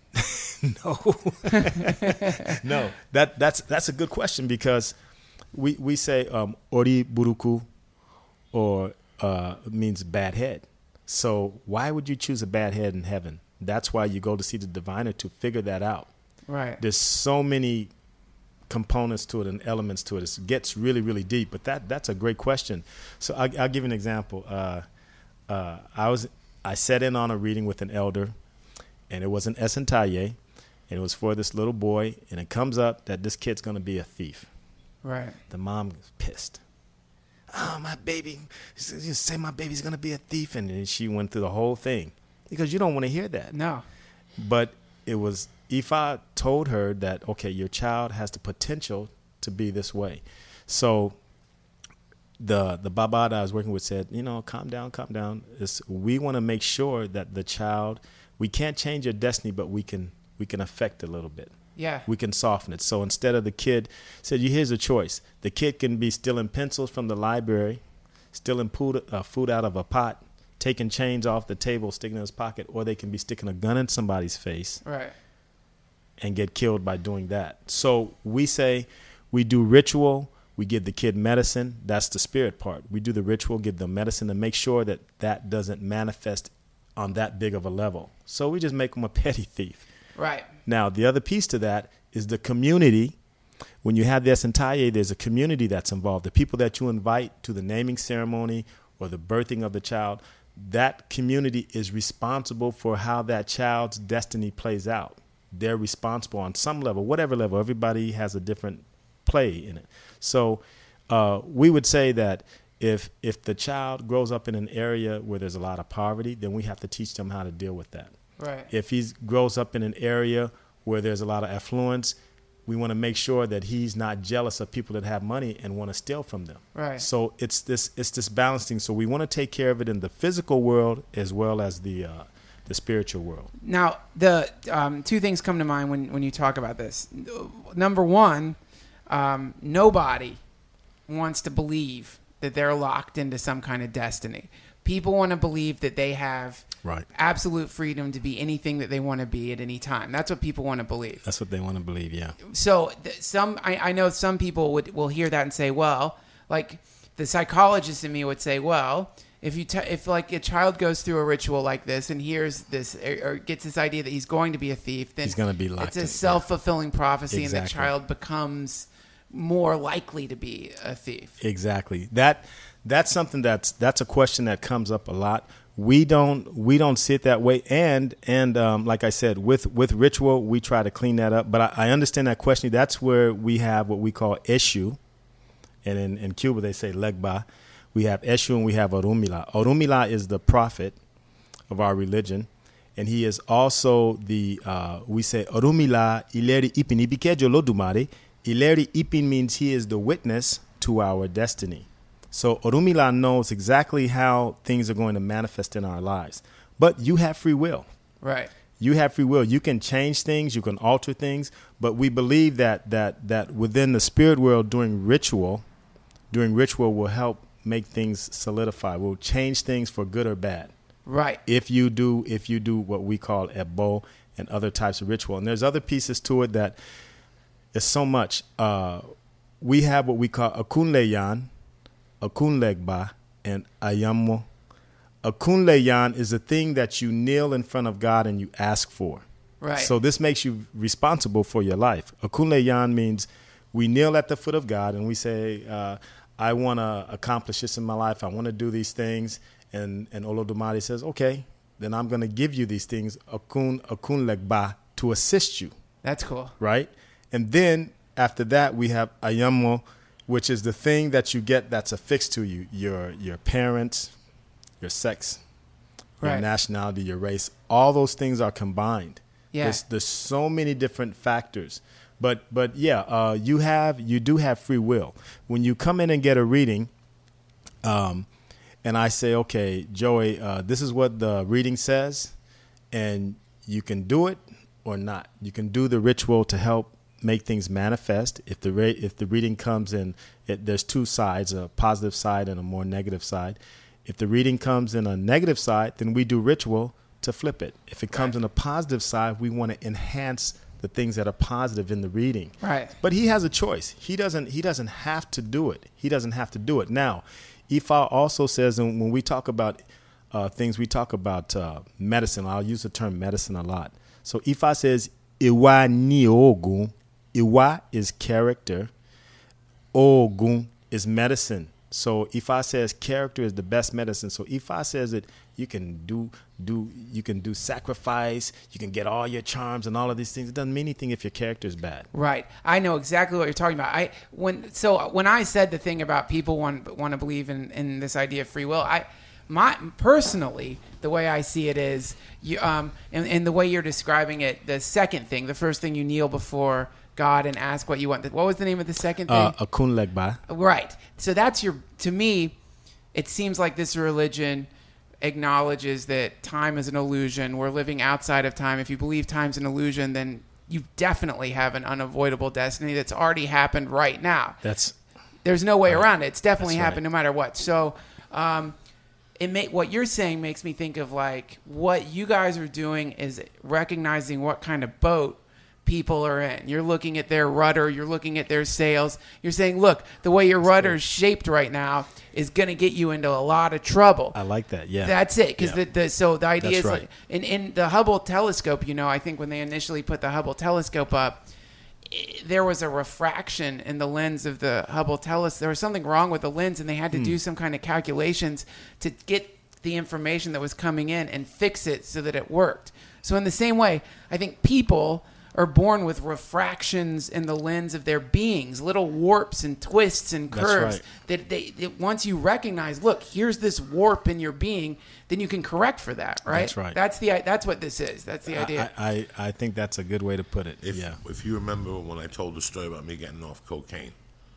S4: no. That that's that's a good question because we we say um, ori buruku or uh, means bad head. So why would you choose a bad head in heaven? That's why you go to see the diviner to figure that out.
S1: Right.
S4: There's so many components to it and elements to it. It gets really really deep. But that that's a great question. So I'll, I'll give you an example. Uh, uh, I was I sat in on a reading with an elder, and it was an Esentaye, and it was for this little boy, and it comes up that this kid's going to be a thief.
S1: Right.
S4: The mom is pissed. Oh, my baby, you say my baby's going to be a thief, and then she went through the whole thing because you don't want to hear that.
S1: No.
S4: But it was, Ifa told her that, okay, your child has the potential to be this way. So the the Baba that I was working with said, you know, calm down, calm down. It's, we want to make sure that the child, we can't change your destiny, but we can we can affect it a little bit.
S1: Yeah.
S4: We can soften it. So instead of the kid, said, you here's a choice. The kid can be stealing pencils from the library, stealing food, uh, food out of a pot, taking change off the table, sticking in his pocket, or they can be sticking a gun in somebody's face
S1: Right.
S4: and get killed by doing that. So we say we do ritual. We give the kid medicine. That's the spirit part. We do the ritual, give them medicine to make sure that that doesn't manifest on that big of a level. So we just make them a petty thief.
S1: Right.
S4: Now, the other piece to that is the community. When you have the Esentaye, there's a community that's involved. The people that you invite to the naming ceremony or the birthing of the child, that community is responsible for how that child's destiny plays out. They're responsible on some level, whatever level. Everybody has a different play in it. So uh, we would say that if if the child grows up in an area where there's a lot of poverty, then we have to teach them how to deal with that.
S1: Right.
S4: If he grows up in an area where there's a lot of affluence, we want to make sure that he's not jealous of people that have money and want to steal from them.
S1: Right.
S4: So it's this it's this balancing. So we want to take care of it in the physical world as well as the uh, the spiritual world.
S1: Now, the um, two things come to mind when, when you talk about this. Number one, um, nobody wants to believe that they're locked into some kind of destiny. People want to believe that they have
S4: Right.
S1: absolute freedom to be anything that they want to be at any time. That's what people want to believe.
S4: That's what they want to believe, yeah.
S1: So th- some, I, I know some people would will hear that and say, well, like the psychologist in me would say, well, if you t- if like a child goes through a ritual like this and hears this or, or gets this idea that he's going to be a thief, then
S4: He's gonna be locked
S1: it's a
S4: in,
S1: self-fulfilling prophecy, and the
S4: Exactly.
S1: child becomes more likely to be a thief.
S4: Exactly. That that's something that's that's a question that comes up a lot. We don't we don't see it that way, and and um, like I said, with with ritual, we try to clean that up. But I, I understand that question. That's where we have what we call Eshu, and in, in Cuba they say Legba. We have Eshu and we have Orumila. Orumila is the prophet of our religion, and he is also the uh, we say Orumila ileri ipin ibikejo lodumare. Ileri ipin means he is the witness to our destiny. So Orumila knows exactly how things are going to manifest in our lives. But you have free will.
S1: Right.
S4: You have free will. You can change things. You can alter things. But we believe that that that within the spirit world, doing ritual, doing ritual will help make things solidify. Will change things for good or bad.
S1: Right.
S4: If you do, if you do what we call ebo and other types of ritual, and there's other pieces to it that is so much. Uh, we have what we call akunleyan, akunlegba, and ayamo. Akunleyan is a thing that you kneel in front of God and you ask for.
S1: Right.
S4: So this makes you responsible for your life. Akunleyan means we kneel at the foot of God and we say, uh, I want to accomplish this in my life. I want to do these things. And, and Olodumare says, okay, then I'm going to give you these things, Akun, Akunlegba, to assist you.
S1: That's cool.
S4: Right? And then after that, we have Ayamo, which is the thing that you get that's affixed to you, your your parents, your sex, your
S1: Right.
S4: nationality, your race. All those things are combined.
S1: Yeah.
S4: There's, there's so many different factors. But but yeah, uh, you have you do have free will. When you come in and get a reading, um, and I say, okay, Joey, uh, this is what the reading says, and you can do it or not. You can do the ritual to help make things manifest. If the re- if the reading comes in, it, there's two sides, a positive side and a more negative side. If the reading comes in a negative side, then we do ritual to flip it. If it comes
S1: Right.
S4: in a positive side, we want to enhance the things that are positive in the reading.
S1: Right.
S4: But he has a choice. He doesn't he doesn't have to do it. He doesn't have to do it. Now, Ifa also says, and when we talk about uh, things, we talk about uh, medicine. I'll use the term medicine a lot. So Ifa says, Iwa ni ogun. Iwa is character. Ogun is medicine. So Ifa says character is the best medicine. So Ifa says that you can do do you can do sacrifice, you can get all your charms and all of these things. It doesn't mean anything if your character is bad.
S1: Right. I know exactly what you're talking about. I when so when I said the thing about people want want to believe in, in this idea of free will, I my personally the way I see it is you um and, and the way you're describing it, the second thing, the first thing you kneel before God and ask what you want. What was the name of the second thing?
S4: Uh, Akun Legba.
S1: Right. So that's your, to me, it seems like this religion acknowledges that time is an illusion. We're living outside of time. If you believe time's an illusion, then you definitely have an unavoidable destiny that's already happened right now.
S4: That's
S1: There's no way
S4: Right.
S1: around it. It's definitely
S4: That's right.
S1: happened no matter what. So, um, it may, what you're saying makes me think of like what you guys are doing is recognizing what kind of boat people are in. You're looking at their rudder. You're looking at their sails. You're saying, look, the way your rudder is shaped right now is going to get you into a lot of trouble.
S4: I like that. Yeah.
S1: That's it. Because
S4: Yeah.
S1: the, the so the idea
S4: That's
S1: is
S4: right.
S1: like in, in the Hubble telescope, you know, I think when they initially put the Hubble telescope up, i- there was a refraction in the lens of the Hubble telescope. There was something wrong with the lens, and they had to
S4: Hmm.
S1: do some kind of calculations to get the information that was coming in and fix it so that it worked. So in the same way, I think people are born with refractions in the lens of their beings, little warps and twists and
S4: That's
S1: curves
S4: right.
S1: that they that once you recognize, look, here's this warp in your being, then you can correct for that, right?
S4: That's right.
S1: That's the that's what this is. That's the idea.
S4: I, I, I think that's a good way to put it.
S3: If,
S4: yeah.
S3: if you remember when I told the story about me getting off cocaine,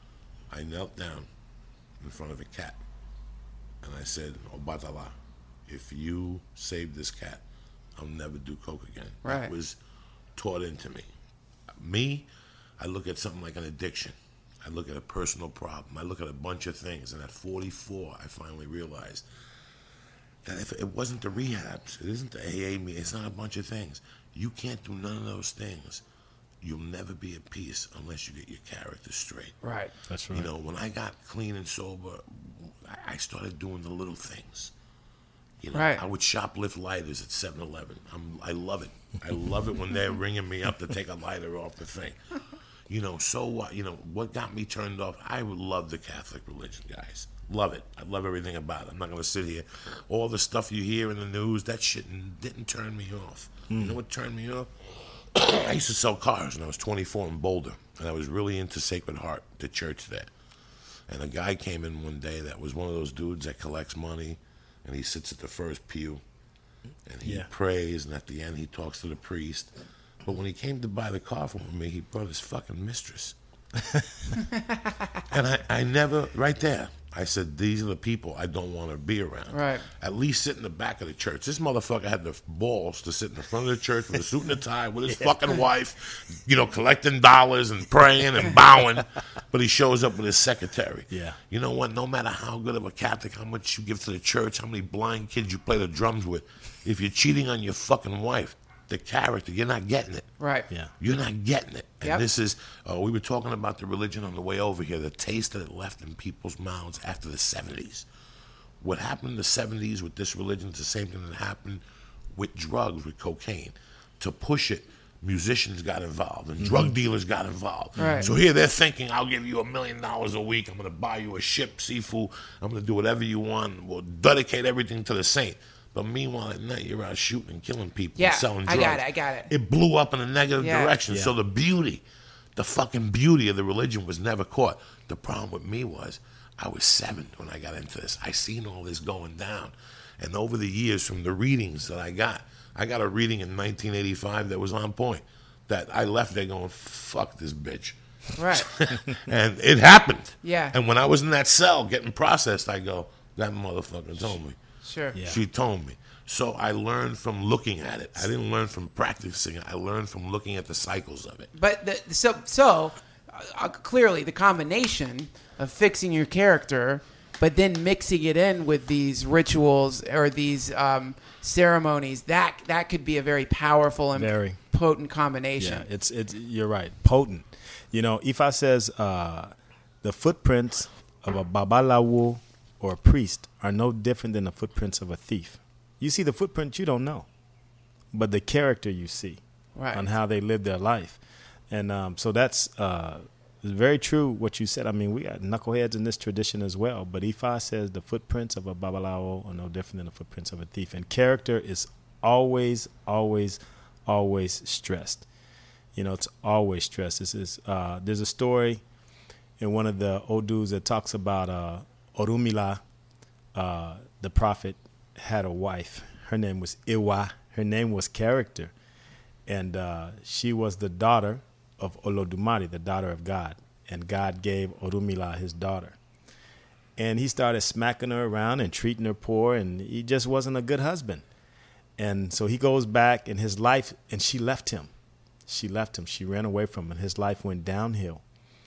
S3: I knelt down in front of a cat and I said, Obatala, if you save this cat, I'll never do coke again.
S1: Right.
S3: That was taught into me. Me, I look at something like an addiction. I look at a personal problem. I look at a bunch of things. And at forty-four, I finally realized that if it wasn't the rehabs, it isn't the A A meeting, it's not a bunch of things. You can't do none of those things. You'll never be at peace unless you get your character straight.
S1: right.
S4: That's right.
S3: You know, when I got clean and sober, I- I started doing the little things. You know,
S1: Right.
S3: I would shoplift lighters at seven eleven. I'm, I love it. I love it when they're ringing me up to take a lighter off the thing. You know, so what? You know, what got me turned off? I would love the Catholic religion, guys. Love it. I love everything about it. I'm not going to sit here. All the stuff you hear in the news, that shit didn't turn me off. You know what turned me off? I used to sell cars when I was twenty-four in Boulder, and I was really into Sacred Heart, the church there. And a guy came in one day that was one of those dudes that collects money, and he sits at the first pew, and he
S4: Yeah.
S3: prays, and at the end he talks to the priest. But when he came to buy the car from me, he brought his fucking mistress. And I, I never, right there, I said, these are the people I don't want to be around.
S1: Right.
S3: At least sit in the back of the church. This motherfucker had the balls to sit in the front of the church with a suit and a tie with his fucking wife, you know, collecting dollars and praying and bowing. But he shows up with his secretary.
S4: Yeah.
S3: You know what? No matter how good of a Catholic, how much you give to the church, how many blind kids you play the drums with, if you're cheating on your fucking wife, the character, you're not getting it.
S1: Right.
S4: Yeah.
S3: You're not getting it. And
S1: Yep.
S3: this is, uh, we were talking about the religion on the way over here, the taste that it left in people's mouths after the seventies. What happened in the seventies with this religion is the same thing that happened with drugs, with cocaine. To push it, musicians got involved and drug dealers got involved.
S1: Right.
S3: So here they're thinking, I'll give you a million dollars a week. I'm going to buy you a ship, seafood. I'm going to do whatever you want. We'll dedicate everything to the saint. But meanwhile, at night, you're out shooting and killing people
S1: Yeah,
S3: and selling
S1: I
S3: drugs.
S1: got it, I got it.
S3: It blew up in a negative
S1: Yeah.
S3: direction.
S4: Yeah.
S3: So the beauty, the fucking beauty of the religion was never caught. The problem with me was I was seven when I got into this. I seen all this going down. And over the years, from the readings that I got, I got a reading in nineteen eighty-five that was on point. That I left there going, fuck this bitch.
S1: Right.
S3: And it happened.
S1: Yeah.
S3: And when I was in that cell getting processed, I go, that motherfucker told me.
S1: Sure.
S4: Yeah.
S3: She told me. So I learned from looking at it. I didn't learn from practicing it. I learned from looking at the cycles of it.
S1: But the, so so uh, clearly the combination of fixing your character, but then mixing it in with these rituals or these um, ceremonies, that that could be a very powerful and
S4: Very.
S1: potent combination.
S4: Yeah, it's it's you're right, potent. You know, Ifa says uh, the footprints of a babalawo or a priest are no different than the footprints of a thief. You see the footprint, you don't know, but the character you see
S1: Right.
S4: on how they live their life, and um, so that's uh, very true what you said. I mean, we got knuckleheads in this tradition as well, but Ifa says the footprints of a babalawo are no different than the footprints of a thief, and character is always, always, always stressed. You know, it's always stressed. This is uh, there's a story in one of the Odus that talks about uh, Orunmila, uh, the prophet, had a wife. Her name was Iwa. Her name was Character. And uh, she was the daughter of Olodumare, the daughter of God. And God gave Orunmila his daughter. And he started smacking her around and treating her poor, and he just wasn't a good husband. And so he goes back, and his life, and she left him. She left him. She ran away from him. His life went downhill.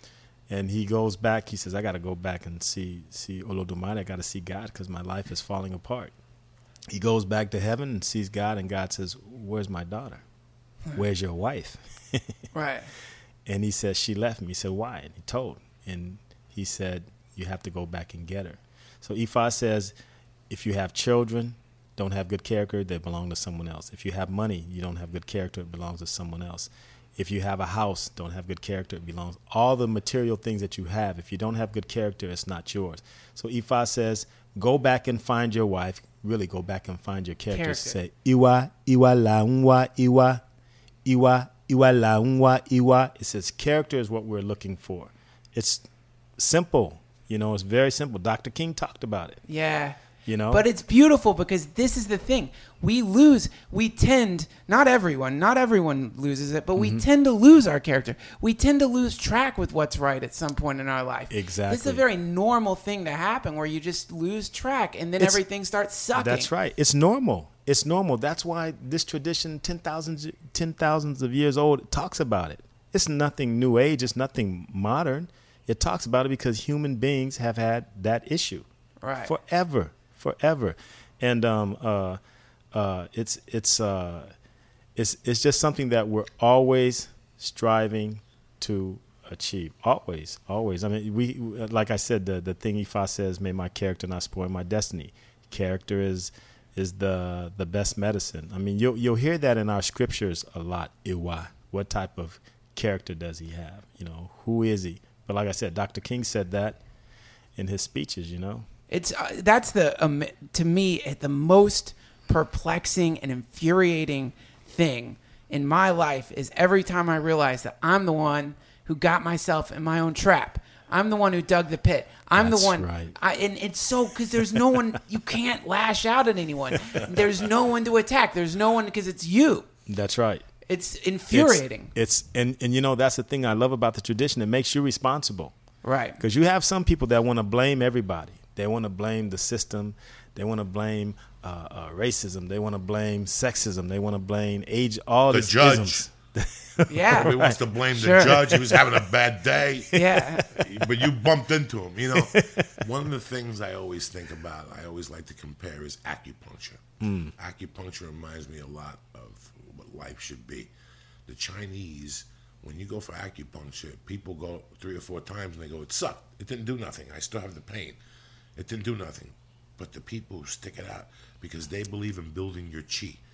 S4: And he goes back. He says, I got to go back and see see Olodumare. I got to see God because my life is falling apart. He goes back to heaven and sees God, and God says, where's my daughter? Where's your wife?
S1: Right.
S4: And he says, she left me. He said, why? And he told. And he said, you have to go back and get her. So Ifa says, if you have children, don't have good character, they belong to someone else. If you have money, you don't have good character, it belongs to someone else. If you have a house, don't have good character, it belongs. All the material things that you have, if you don't have good character, it's not yours. So Ifa says, go back and find your wife. Really go back and find your character.
S1: Character.
S4: Say, Iwa, Iwa la nwa, Iwa, Iwa, Iwa la nwa, Iwa. It says character is what we're looking for. It's simple. You know, it's very simple. Doctor King talked about it.
S1: Yeah.
S4: You know?
S1: But it's beautiful because this is the thing. We lose, we tend, not everyone, not everyone loses it, but
S4: Mm-hmm.
S1: we tend to lose our character. We tend to lose track with what's right at some point in our life.
S4: Exactly.
S1: This is a very normal thing to happen where you just lose track and then
S4: It's-
S1: everything starts sucking.
S4: That's right. It's normal. It's normal. That's why this tradition, ten thousands, ten thousands of years old, talks about it. It's nothing new age. It's nothing modern. It talks about it because human beings have had that issue
S1: Right.
S4: forever, forever, and um, uh, uh, it's it's uh, it's it's just something that we're always striving to achieve. Always, always. I mean, we like I said, the the thing Ifa says, "May my character not spoil my destiny." Character is is the the best medicine. I mean, you'll you'll hear that in our scriptures a lot. Iwa, what type of character does he have? You know, who is he? But like I said, Doctor King said that in his speeches. You know,
S1: It's uh, that's the um, to me the most perplexing and infuriating thing in my life is every time I realize that I'm the one who got myself in my own trap. I'm the one who dug the pit. I'm
S4: That's
S1: the one.
S4: right.
S1: I, and it's so because there's no one. You can't lash out at anyone. There's no one to attack. There's no one because it's you.
S4: that's right.
S1: It's infuriating.
S4: It's, it's and and you know that's the thing I love about the tradition. It makes you responsible.
S1: Right.
S4: Because you have some people that want to blame everybody. They want to blame the system. They want to blame uh, uh, racism. They want to blame sexism. They want to blame age. All
S3: The
S4: these
S3: judge.
S4: isms.
S1: Yeah.
S3: Everybody wants to blame
S1: Sure.
S3: the judge. He was having a bad day.
S1: Yeah.
S3: But you bumped into him. You know, one of the things I always think about, I always like to compare, is acupuncture.
S4: Hmm.
S3: Acupuncture reminds me a lot of what life should be. The Chinese, when you go for acupuncture, people go three or four times and they go, it sucked. It didn't do nothing. I still have the pain. It didn't do nothing. But the people who stick it out, because they believe in building your chi.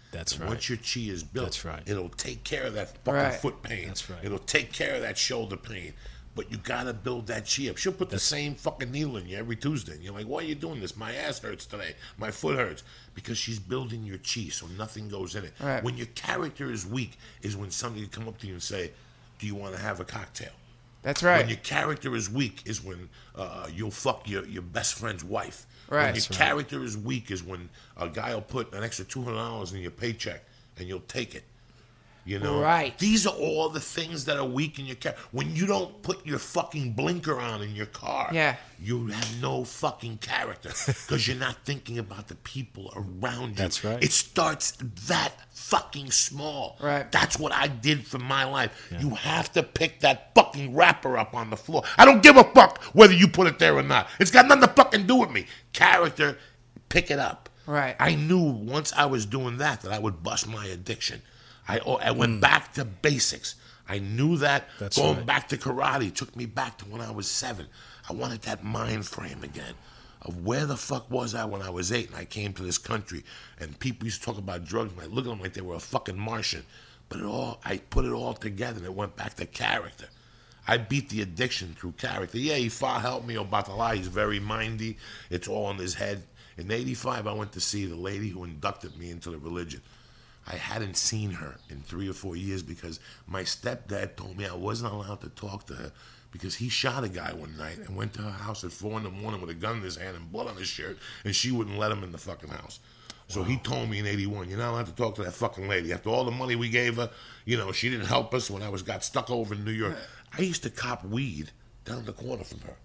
S4: That's
S3: And
S4: right.
S3: Once your chi is built,
S4: That's right.
S3: it'll take care of that fucking
S1: Right.
S3: foot pain.
S4: That's right.
S3: It'll take care of that shoulder pain. But you gotta build that chi up. She'll put the same fucking needle in you every Tuesday. And you're like, why are you doing this? My ass hurts today. My foot hurts. Because she's building your chi so nothing goes in it.
S1: Right.
S3: When your character is weak is when somebody come up to you and say, do you want to have a cocktail?
S1: That's right.
S3: When your character is weak is when uh, you'll fuck your, your best friend's wife.
S1: Right.
S3: When your
S1: That's
S4: right.
S3: character is weak is when a guy will put an extra two hundred dollars in your paycheck and you'll take it. You know?
S1: Right.
S3: These are all the things that are weak in your character. When you don't put your fucking blinker on in your car,
S1: Yeah.
S3: you have no fucking character because you're not thinking about the people around you.
S4: That's right.
S3: It starts that fucking small.
S1: Right.
S3: That's what I did for my life. You have to pick that fucking wrapper up on the floor. I don't give a fuck whether you put it there or not. It's got nothing to fucking do with me. Character, pick it up.
S1: Right.
S3: I knew once I was doing that that I would bust my addiction. I, I went back to basics. I knew that.
S4: That's
S3: Going
S4: right.
S3: back to karate took me back to when I was seven. I wanted that mind frame again of where the fuck was I when I was eight and I came to this country and people used to talk about drugs and I looked at them like they were a fucking Martian. But it all, I put it all together and it went back to character. I beat the addiction through character. Yeah, Ifa helped me, Obatala. He's very mindy. It's all in his head. In eighty-five, I went to see the lady who inducted me into the religion. I hadn't seen her in three or four years because my stepdad told me I wasn't allowed to talk to her because he shot a guy one night and went to her house at four in the morning with a gun in his hand and blood on his shirt, and she wouldn't let him in the fucking house. So he told me in eighty-one, you're not allowed to talk to that fucking lady. After all the money we gave her, you know, she didn't help us when I was got stuck over in New York. I used to cop weed down the corner from her.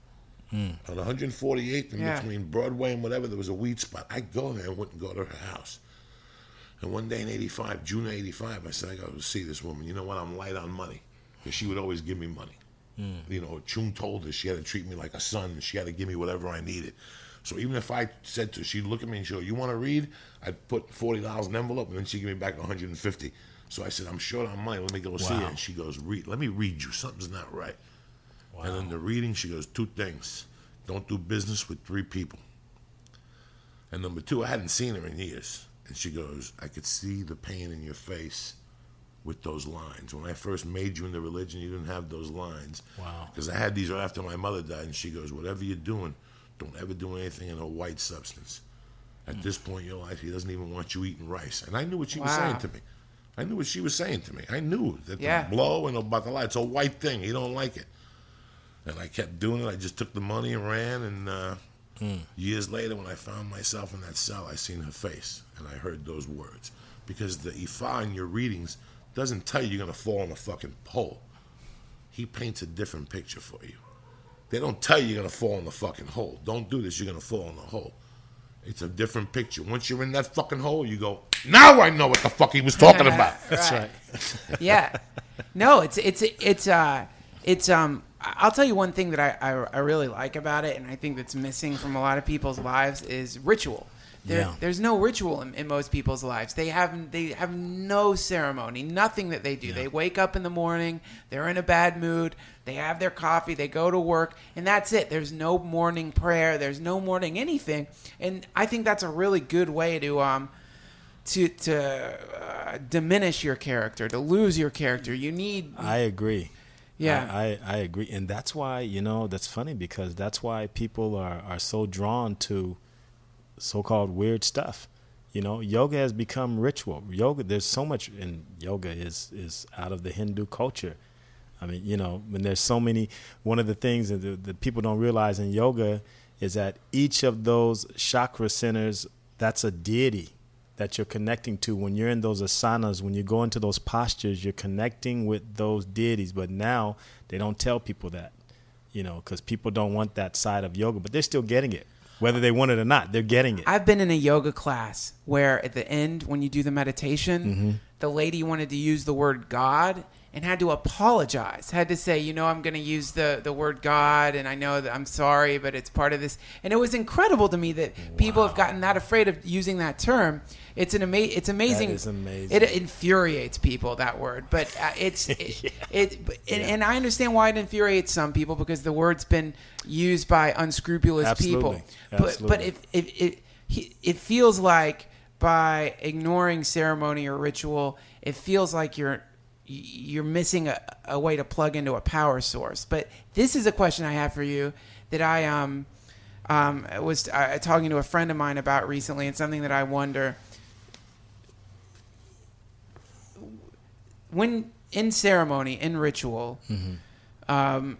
S3: On one forty-eighth in
S1: Yeah.
S3: between Broadway and whatever, there was a weed spot. I'd go there and wouldn't go to her house. And one day in eighty-five, June eighty-five, I said, I got to see this woman. You know what? I'm light on money. Because she would always give me money. Mm. You know, Chun told her she had to treat me like a son. And she had to give me whatever I needed. So even if I said to her, she'd look at me and she'd go, you want to read? I'd put forty dollars in an envelope, and then she'd give me back one hundred fifty. So I said, I'm short on money. Let me go see her. And she goes, read. Let me read you. Something's not right. Wow. And in the reading, she goes, two things. Don't do business with three people. And number two, I hadn't seen her in years. And she goes, I could see the pain in your face with those lines. When I first made you into religion, you didn't have those lines.
S4: Wow.
S3: Because I had these right after my mother died. And she goes, whatever you're doing, don't ever do anything in a white substance. At mm. this point in your life, he doesn't even want you eating rice. And I knew what she
S1: wow.
S3: was saying to me. I knew what she was saying to me. I knew that
S1: yeah.
S3: the blow and about the light, it's a white thing. He don't like it. And I kept doing it. I just took the money and ran. And uh, mm. years later, when I found myself in that cell, I seen her face. And I heard those words. Because the Ifa in your readings doesn't tell you you're going to fall in a fucking hole. He paints a different picture for you. They don't tell you you're going to fall in the fucking hole. Don't do this, you're going to fall in the hole. It's a different picture. Once you're in that fucking hole, you go, now I know what the fuck he was talking about.
S4: That's right.
S1: Yeah. No, it's, it's, it's, uh, it's, um, I'll tell you one thing that I, I, I really like about it, and I think that's missing from a lot of people's lives is ritual. There,
S4: Yeah.
S1: There's no ritual in, in most people's lives. They have they have no ceremony, nothing that they do.
S4: Yeah.
S1: They wake up in the morning, they're in a bad mood, they have their coffee, they go to work, and that's it. There's no morning prayer, there's no morning anything, and I think that's a really good way to um to to uh, diminish your character, to lose your character. You need.
S4: I agree.
S1: Yeah,
S4: I, I, I agree, and that's why, you know, that's funny because that's why people are, are so drawn to so-called weird stuff. You know, yoga has become ritual. Yoga, there's so much in yoga is is out of the Hindu culture. I mean, you know, when there's so many, one of the things that the, the people don't realize in yoga is that each of those chakra centers, that's a deity that you're connecting to. When you're in those asanas, when you go into those postures, you're connecting with those deities. But now they don't tell people that, you know, because people don't want that side of yoga, but they're still getting it. Whether they want it or not, they're getting it.
S1: I've been in a yoga class where at the end, when you do the meditation, mm-hmm. the lady wanted to use the word God and had to apologize, had to say, you know, I'm going to use the, the word God, and I know that I'm sorry, but it's part of this. And it was incredible to me that wow. people have gotten that afraid of using that term. It's an ama- It's amazing.
S4: That is amazing.
S1: It infuriates people, that word. But uh, it's it,
S4: yeah.
S1: it and,
S4: yeah.
S1: and I understand why it infuriates some people because the word's been used by unscrupulous
S4: Absolutely.
S1: people.
S4: Absolutely.
S1: But but if if it it feels like by ignoring ceremony or ritual, it feels like you're you're missing a, a way to plug into a power source. But this is a question I have for you that I um um was uh, talking to a friend of mine about recently, and something that I wonder. When in ceremony, in ritual, mm-hmm. um,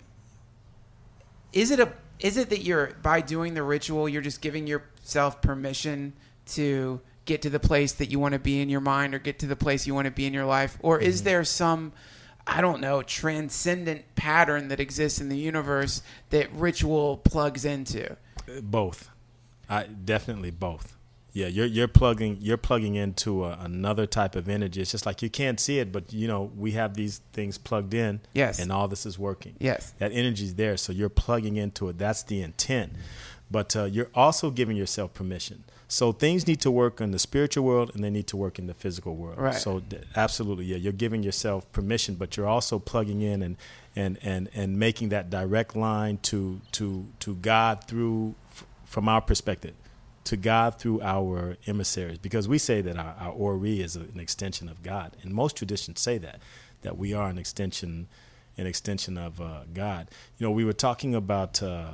S1: is it a is it that you're, by doing the ritual, you're just giving yourself permission to get to the place that you want to be in your mind, or get to the place you want to be in your life? Or mm-hmm. is there some, I don't know, transcendent pattern that exists in the universe that ritual plugs into?
S4: Both. I definitely both. Yeah, you're you're plugging you're plugging into a, another type of energy. It's just like you can't see it, but you know we have these things plugged in.
S1: Yes.
S4: And all this is working.
S1: Yes.
S4: That energy's there, so you're plugging into it. That's the intent. But uh, you're also giving yourself permission. So things need to work in the spiritual world, and they need to work in the physical world.
S1: Right.
S4: So th- absolutely, yeah, you're giving yourself permission, but you're also plugging in and and and, and making that direct line to to to God through, f- from our perspective. To God through our emissaries, because we say that our, our Ori is a, an extension of God, and most traditions say that that we are an extension, an extension of uh, God. You know, we were talking about uh,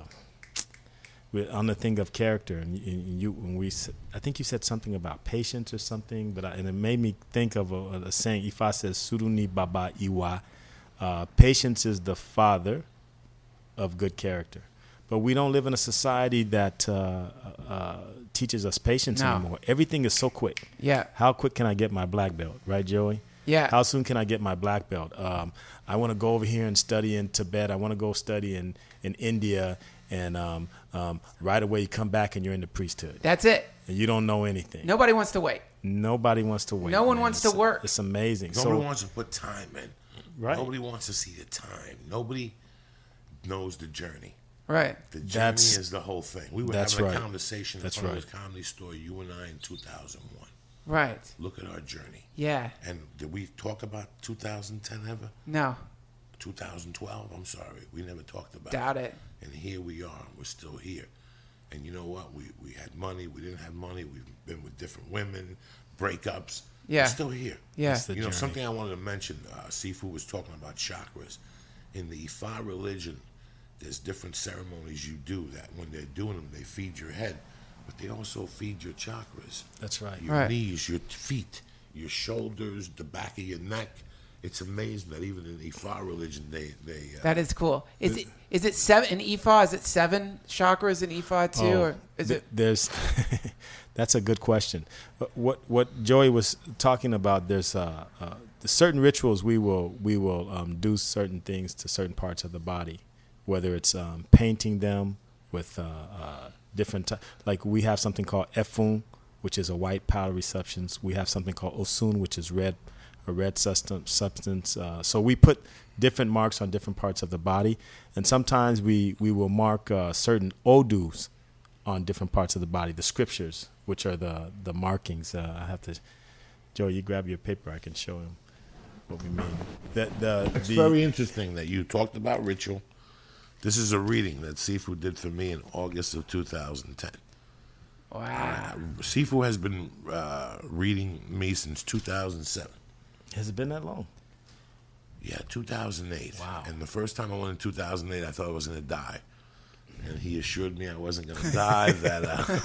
S4: uh, on the thing of character, and, and you, when we, I think you said something about patience or something, but I, and it made me think of a, a saying. Ifa says, "Suruni Baba Iwa," uh, patience is the father of good character. But we don't live in a society that uh, uh, teaches us patience
S1: no.
S4: anymore. Everything is so quick.
S1: Yeah.
S4: How quick can I get my black belt, right, Joey?
S1: Yeah.
S4: How soon can I get my black belt? Um, I want to go over here and study in Tibet. I want to go study in, in India. And um, um, right away you come back and you're in the priesthood.
S1: That's it.
S4: And you don't know anything.
S1: Nobody wants to wait.
S4: Nobody wants to wait.
S1: No one
S4: man.
S1: wants
S4: it's,
S1: to work.
S4: It's amazing.
S3: Nobody
S4: so,
S3: wants to put time in.
S4: Right.
S3: Nobody wants to see the time. Nobody knows the journey.
S1: Right.
S3: The journey
S4: That's,
S3: is the whole thing. We were
S4: that's
S3: having a
S4: right.
S3: conversation
S4: That's
S3: in front
S4: right.
S3: of this comedy store, you and I, in two thousand one.
S1: Right.
S3: Look at our journey.
S1: Yeah.
S3: And did we talk about two thousand ten ever?
S1: No.
S3: two thousand twelve? I'm sorry. We never talked about
S1: Doubt
S3: it.
S1: it.
S3: And here we are. We're still here. And you know what? We we had money. We didn't have money. We've been with different women, breakups.
S1: Yeah.
S3: We're still here.
S1: Yeah.
S4: It's the
S3: You know,
S4: journey.
S3: something I wanted to mention, uh, Sifu was talking about chakras. In the Ifa religion, there's different ceremonies you do that when they're doing them, they feed your head, but they also feed your chakras.
S4: That's right.
S3: Your
S1: Right.
S3: knees, your feet, your shoulders, the back of your neck. It's amazing that even in Ifa religion, they they. Uh,
S1: That is cool. Is it is it seven in Ifa? Is it seven chakras in Ifa too,
S4: Oh,
S1: or is
S4: th-
S1: it?
S4: There's. That's a good question. But what what Joey was talking about, there's uh, uh, certain rituals we will we will um, do certain things to certain parts of the body, whether it's um, painting them with uh, uh, different, t- like we have something called efun, which is a white powdery substance. We have something called osun, which is red, a red substance. substance. Uh, so we put different marks on different parts of the body, and sometimes we, we will mark uh, certain odus on different parts of the body, the scriptures, which are the, the markings. Uh, I have to, Joe, you grab your paper, I can show him what we mean. The, the,
S3: it's
S4: the,
S3: very interesting that you talked about ritual. This is a reading that Sifu did for me in August of two thousand ten.
S1: Wow.
S3: Uh, Sifu has been uh, reading me since two thousand seven.
S4: Has it been that long?
S3: Yeah, two thousand eight.
S4: Wow.
S3: And the first time I went in two thousand eight, I thought I was going to die. And he assured me I wasn't going to die, that,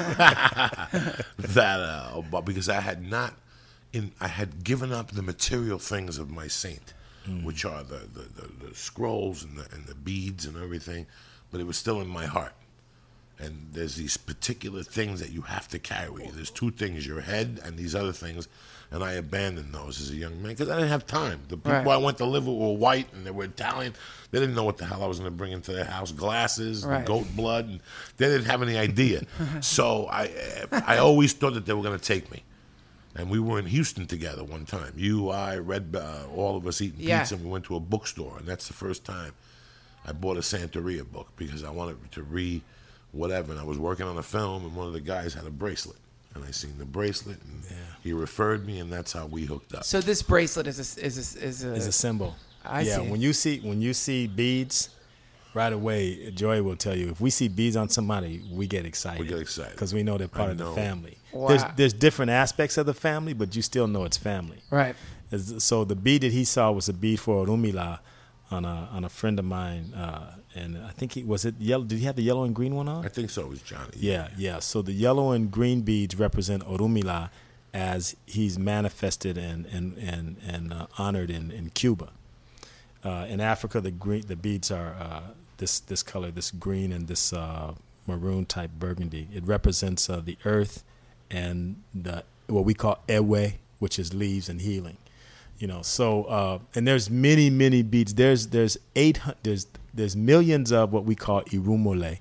S3: uh, that uh, but because I had not, in, I had given up the material things of my saint, mm. which are the, the, the, the scrolls and the, and the beads and everything, but it was still in my heart. And there's these particular things that you have to carry. There's two things, your head and these other things. And I abandoned those as a young man because I didn't have time. The people
S1: Right.
S3: I went to live with were white and they were Italian. They didn't know what the hell I was going to bring into their house. Glasses,
S1: Right.
S3: and goat blood. And they didn't have any idea. So I I always thought that they were going to take me. And we were in Houston together one time. You, I, Red, uh, all of us eating
S1: Yeah.
S3: pizza. And we went to a bookstore. And that's the first time I bought a Santeria book because I wanted to read whatever. And I was working on a film and one of the guys had a bracelet. And I seen the bracelet, and
S4: Yeah.
S3: he referred me, and that's how we hooked up.
S1: So this bracelet is a, is a, is a,
S4: Is a symbol.
S1: I
S4: yeah,
S1: see.
S4: when you see when you see beads, right away, Joy will tell you if we see beads on somebody, we get excited.
S3: We get excited.
S4: Because we know they're part
S3: I
S4: of
S3: know.
S4: the family.
S1: Wow.
S4: There's there's different aspects of the family, but you still know it's family.
S1: Right.
S4: As- So the bead that he saw was a bead for Orumila on a on a friend of mine, uh, and I think he was it yellow. Did he have the yellow and green one on?
S3: I think so. It was Johnny.
S4: Yeah, yeah. So the yellow and green beads represent Orumila as he's manifested and and and, and uh, honored in, in Cuba. Uh, in Africa, the green the beads are uh, this this color, this green and this uh, maroon type burgundy. It represents uh, the earth and the what we call ewe, which is leaves and healing. You know, so uh, and there's many many beads. There's there's eight hun- there's there's millions of what we call irumole,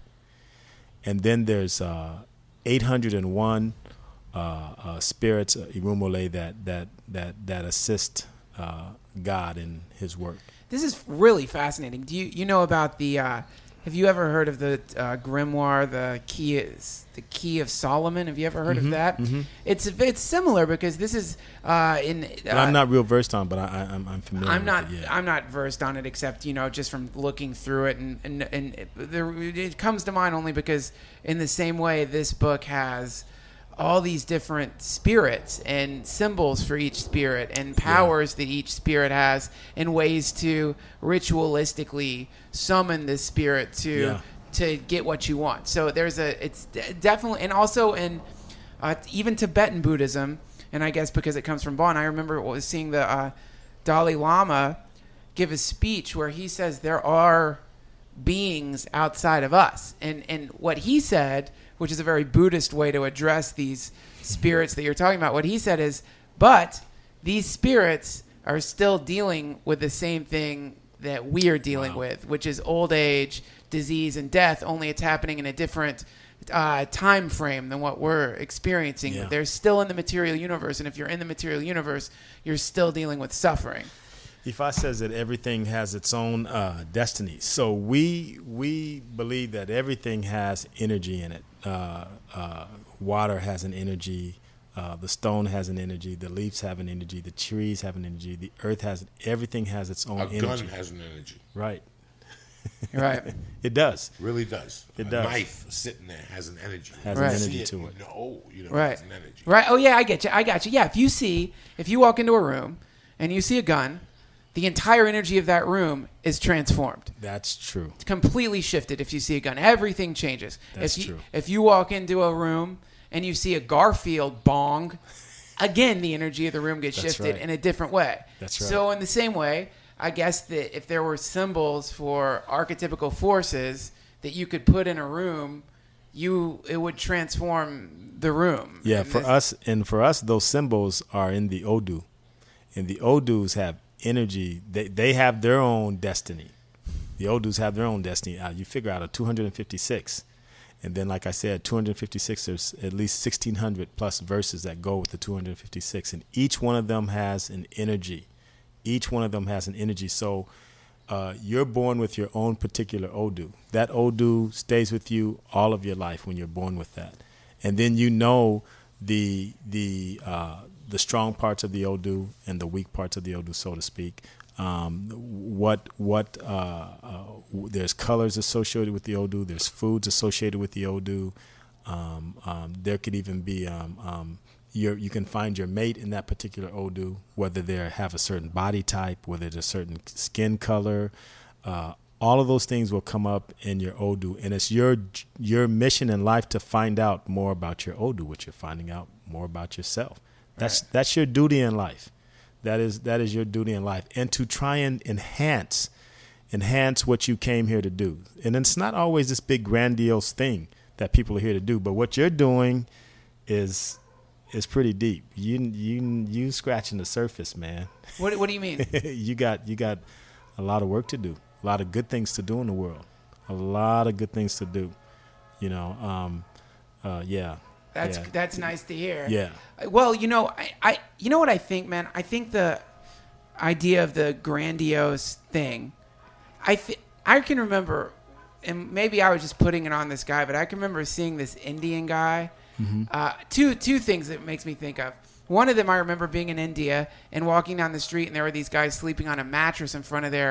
S4: and then there's uh, eight hundred and one uh, uh, spirits uh, irumole that that that that assist uh, God in His work.
S1: This is really fascinating. Do you you know about the? Uh, have you ever heard of the uh, grimoire, the key is the Key of Solomon? Have you ever heard of that? It's it's similar because this is uh, in. Uh,
S4: And I'm not real versed on, but I, I, I'm I'm familiar.
S1: I'm
S4: with
S1: not.
S4: It, yeah.
S1: I'm not versed on it, except you know, just from looking through it, and and and it, there, it comes to mind only because, in the same way, this book has all these different spirits and symbols for each spirit and powers that each spirit has, and ways to ritualistically summon this spirit to
S4: Yeah.
S1: to get what you want. So there's a. It's de- definitely, and also in uh, even Tibetan Buddhism. And I guess because it comes from Bonn, I remember was seeing the uh, Dalai Lama give a speech where he says there are beings outside of us. And and what he said, which is a very Buddhist way to address these spirits that you're talking about, what he said is, but these spirits are still dealing with the same thing that we are dealing
S4: Wow.
S1: with, which is old age, disease, and death, only it's happening in a different uh, time frame than what we're experiencing.
S4: Yeah.
S1: They're still in the material universe, and if you're in the material universe, you're still dealing with suffering.
S4: Ifa says that everything has its own uh, destiny. So we we believe that everything has energy in it. Uh, uh, water has an energy. Uh, the stone has an energy. The leaves have an energy. The trees have an energy. The earth has. Everything has its own
S3: A
S4: energy.
S3: gun has an energy.
S4: Right.
S1: Right.
S4: It does.
S3: Really does.
S4: It
S3: a
S4: does.
S3: knife sitting there has an energy.
S4: Has
S1: an
S3: You
S4: energy
S3: see
S4: to
S3: you
S4: it.
S3: know, you know,
S1: Right.
S3: it's an energy.
S1: Right. Oh, yeah, I get you. I got you. Yeah, if you see, if you walk into a room and you see a gun, the entire energy of that room is transformed.
S4: That's true.
S1: It's completely shifted if you see a gun. Everything changes.
S4: That's
S1: if you,
S4: true.
S1: If you walk into a room and you see a Garfield bong, again, the energy of the room gets
S4: That's
S1: shifted
S4: right.
S1: in a different way.
S4: That's right.
S1: So in the same way, I guess that if there were symbols for archetypical forces that you could put in a room, you it would transform the room.
S4: Yeah,
S1: And
S4: for
S1: this-
S4: us and for us, those symbols are in the Odu, and the Odus have energy. They they have their own destiny. The Odus have their own destiny. Uh, you figure out a two hundred fifty-six, and then like I said, two hundred fifty-six. There's at least sixteen hundred plus verses that go with the two hundred fifty-six, and each one of them has an energy. Each one of them has an energy. So uh, you're born with your own particular Odu. That Odu stays with you all of your life when you're born with that. And then you know the the uh, the strong parts of the Odu and the weak parts of the Odu, so to speak. Um, what what uh, uh, there's colors associated with the Odu. There's foods associated with the Odu. Um, um, there could even be um, um, your, you can find your mate in that particular Odu, whether they have a certain body type, whether it's a certain skin color. Uh, all of those things will come up in your Odu, and it's your your mission in life to find out more about your Odu, which you're finding out more about yourself. That's
S1: Right.
S4: that's your duty in life. That is that is your duty in life, and to try and enhance enhance what you came here to do. And it's not always this big grandiose thing that people are here to do, but what you're doing is is pretty deep. You you you scratching the surface, man.
S1: What, what do you mean?
S4: you got you got a lot of work to do, a lot of good things to do in the world, a lot of good things to do. You know, um, uh, yeah.
S1: That's
S4: yeah.
S1: that's nice to hear.
S4: Yeah.
S1: Well, you know, I, I you know what I think, man. I think the idea of the grandiose thing. I th- I can remember, and maybe I was just putting it on this guy, but I can remember seeing this Indian guy.
S4: Mm-hmm.
S1: Uh, two two things that makes me think of. One of them, I remember being in India and walking down the street, and there were these guys sleeping on a mattress in front of their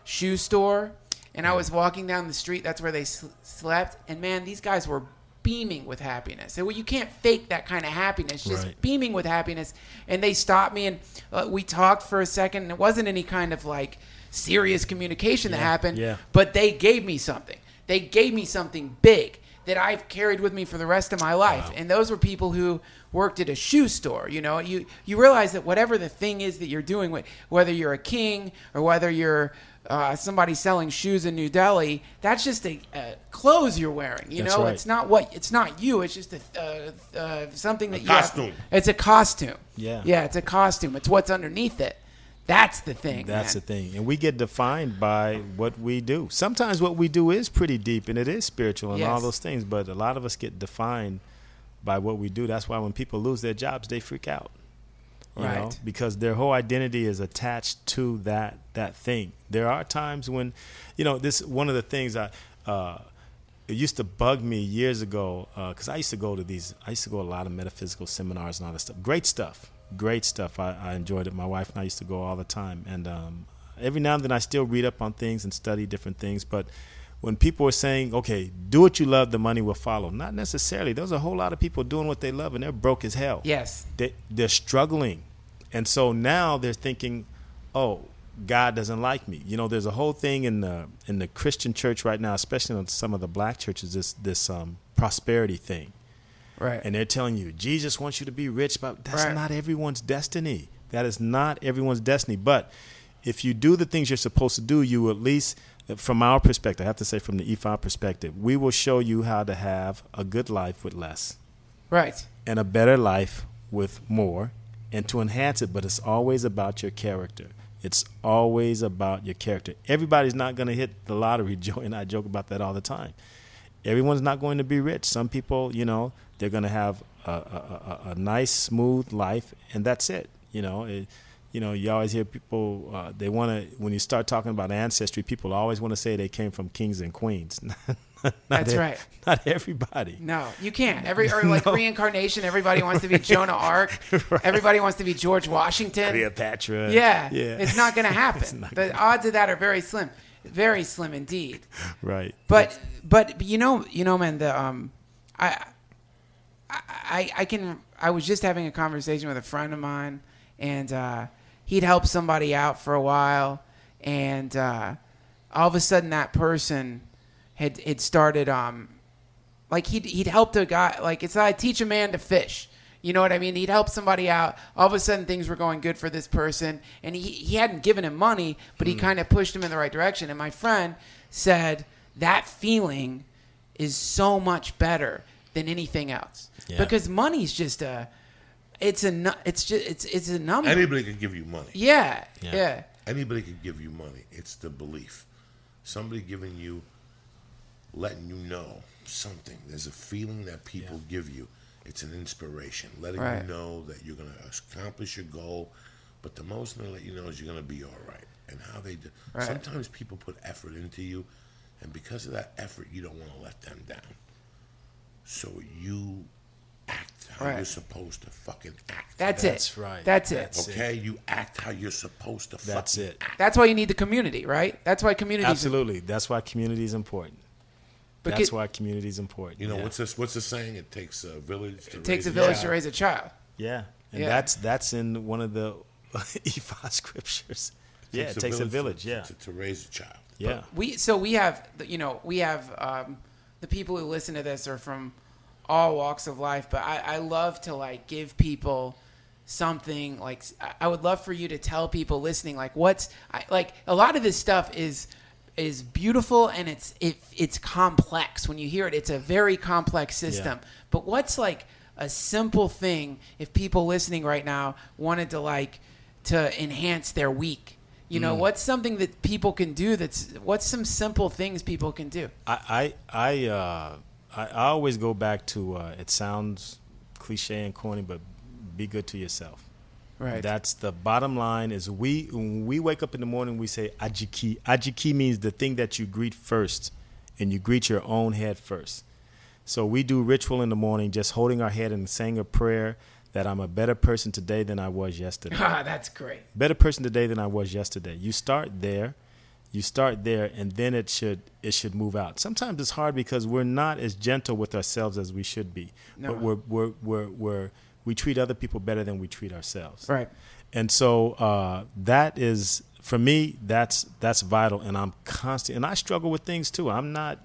S1: shoe store, and I was walking down the street. That's where they sl- slept. And, man, these guys were beaming with happiness. And well, you can't fake that kind of happiness, just
S4: Right.
S1: beaming with happiness. And they stopped me, and uh, we talked for a second, and it wasn't any kind of, like, serious communication that happened,
S4: yeah.
S1: but they gave me something. They gave me something big that I've carried with me for the rest of my life. Wow. And those were people who worked at a shoe store. You know, you, you realize that whatever the thing is that you're doing, whether you're a king or whether you're uh, somebody selling shoes in New Delhi, that's just a, a clothes you're wearing. You
S4: That's
S1: know,
S4: right.
S1: it's not what it's not you. It's just a, uh, uh, something that
S3: A
S1: you have-
S3: costume.
S1: It's a costume.
S4: Yeah.
S1: yeah, it's a costume. It's what's underneath it. That's the thing.
S4: That's
S1: man.
S4: the thing. And we get defined by what we do. Sometimes what we do is pretty deep and it is spiritual and all
S1: Yes.
S4: those things, but a lot of us get defined by what we do. That's why when people lose their jobs, they freak out. You know,
S1: Right.
S4: because their whole identity is attached to that that thing. There are times when, you know, this one of the things I uh, it used to bug me years ago because I used to go to these. I used to go to a lot of metaphysical seminars and all that stuff. Great stuff. Great stuff. I, I enjoyed it. My wife and I used to go all the time. And um, every now and then I still read up on things and study different things. But when people are saying, okay, do what you love, the money will follow. Not necessarily. There's a whole lot of people doing what they love and they're broke as hell.
S1: Yes.
S4: They, they're struggling. And so now they're thinking, oh, God doesn't like me. You know, there's a whole thing in the in the Christian church right now, especially in some of the black churches, this this um, prosperity thing.
S1: Right.
S4: And they're telling you, Jesus wants you to be rich, but that's
S1: Right.
S4: not everyone's destiny. That is not everyone's destiny. But if you do the things you're supposed to do, you at least, from our perspective, I have to say from the E F I perspective, we will show you how to have a good life with less
S1: Right.
S4: and a better life with more and to enhance it. But it's always about your character. It's always about your character. Everybody's not going to hit the lottery. Joey and I joke about that all the time. Everyone's not going to be rich. Some people, you know, they're going to have a, a, a, a nice, smooth life, and that's it. You know, it, you know, you always hear people, uh, they want to, when you start talking about ancestry, people always want to say they came from kings and queens. Not
S1: That's
S4: e-
S1: right.
S4: Not everybody.
S1: No, you can't. Every or like reincarnation, everybody wants to be Joan of Arc.
S4: Right.
S1: Everybody wants to be George Washington.
S4: Cleopatra.
S1: Yeah,
S4: Yeah.
S1: it's not going to happen.
S4: It's not
S1: The odds of that are very slim, very slim indeed.
S4: Right.
S1: But but you know you know man, the um, I I I can I was just having a conversation with a friend of mine, and uh, he'd helped somebody out for a while, and uh, all of a sudden that person had had started um, like he'd he'd helped a guy, like it's like teach a man to fish. You know what I mean? He'd help somebody out. All of a sudden, things were going good for this person, and he he hadn't given him money, but he kind of pushed him in the right direction. And my friend said that feeling is so much better than anything else,
S4: Yeah.
S1: because money's just a it's a nu- it's just it's it's a number.
S3: Anybody can give you money.
S1: yeah,
S4: Yeah.
S1: yeah,
S3: Anybody can give you money. It's the belief. Somebody giving you, letting you know something. There's a feeling that people give you. It's an inspiration, letting
S1: Right.
S3: you know that you're going to accomplish your goal. But the most they let you know is you're going to be all right. And how they do.
S1: Right.
S3: Sometimes people put effort into you, and because of that effort, you don't want to let them down. So you act how
S1: Right.
S3: you're supposed to fucking act.
S1: That's,
S4: That's
S1: it.
S4: right.
S1: That's,
S4: That's
S1: it.
S3: okay, you act how you're supposed to.
S4: That's
S3: fucking
S4: it.
S3: act.
S1: That's why you need the community, right? That's why community.
S4: Absolutely. That's why community is important.
S1: Because-
S4: That's why community is important.
S3: You know
S4: yeah.
S3: what's this? What's the saying? It takes a village to
S1: It takes
S3: raise
S1: a village
S3: child.
S1: to raise a child.
S4: Yeah, and
S1: Yeah.
S4: that's that's in one of the E F I scriptures. Yeah, it takes a village.
S3: to,
S4: Yeah,
S3: to, to raise a child.
S4: yeah,
S1: We so we have you know we have um, the people who listen to this are from all walks of life, but I, I love to like give people something like I- I would love for you to tell people listening like what's I, like a lot of this stuff is is beautiful and it's it it's complex. When you hear it, it's a very complex system.
S4: Yeah.
S1: But what's like a simple thing if people listening right now wanted to like to enhance their week? You know, what's something that people can do that's what's some simple things people can do?
S4: I I I, uh, I I always go back to uh, it sounds cliche and corny, but be good to yourself.
S1: Right.
S4: That's the bottom line. Is we when we wake up in the morning, we say ajiki. Ajiki means the thing that you greet first, and you greet your own head first. So we do ritual in the morning, just holding our head and saying a prayer that I'm a better person today than I was yesterday.
S1: Ah, that's great.
S4: Better person today than I was yesterday. You start there, You start there, and then it should it should move out. Sometimes it's hard because we're not as gentle with ourselves as we should be.
S1: No.
S4: But we're we're we're, we're we treat other people better than we treat ourselves.
S1: Right.
S4: And so uh, that is, for me, that's that's vital. And I'm constant, and I struggle with things too. I'm not,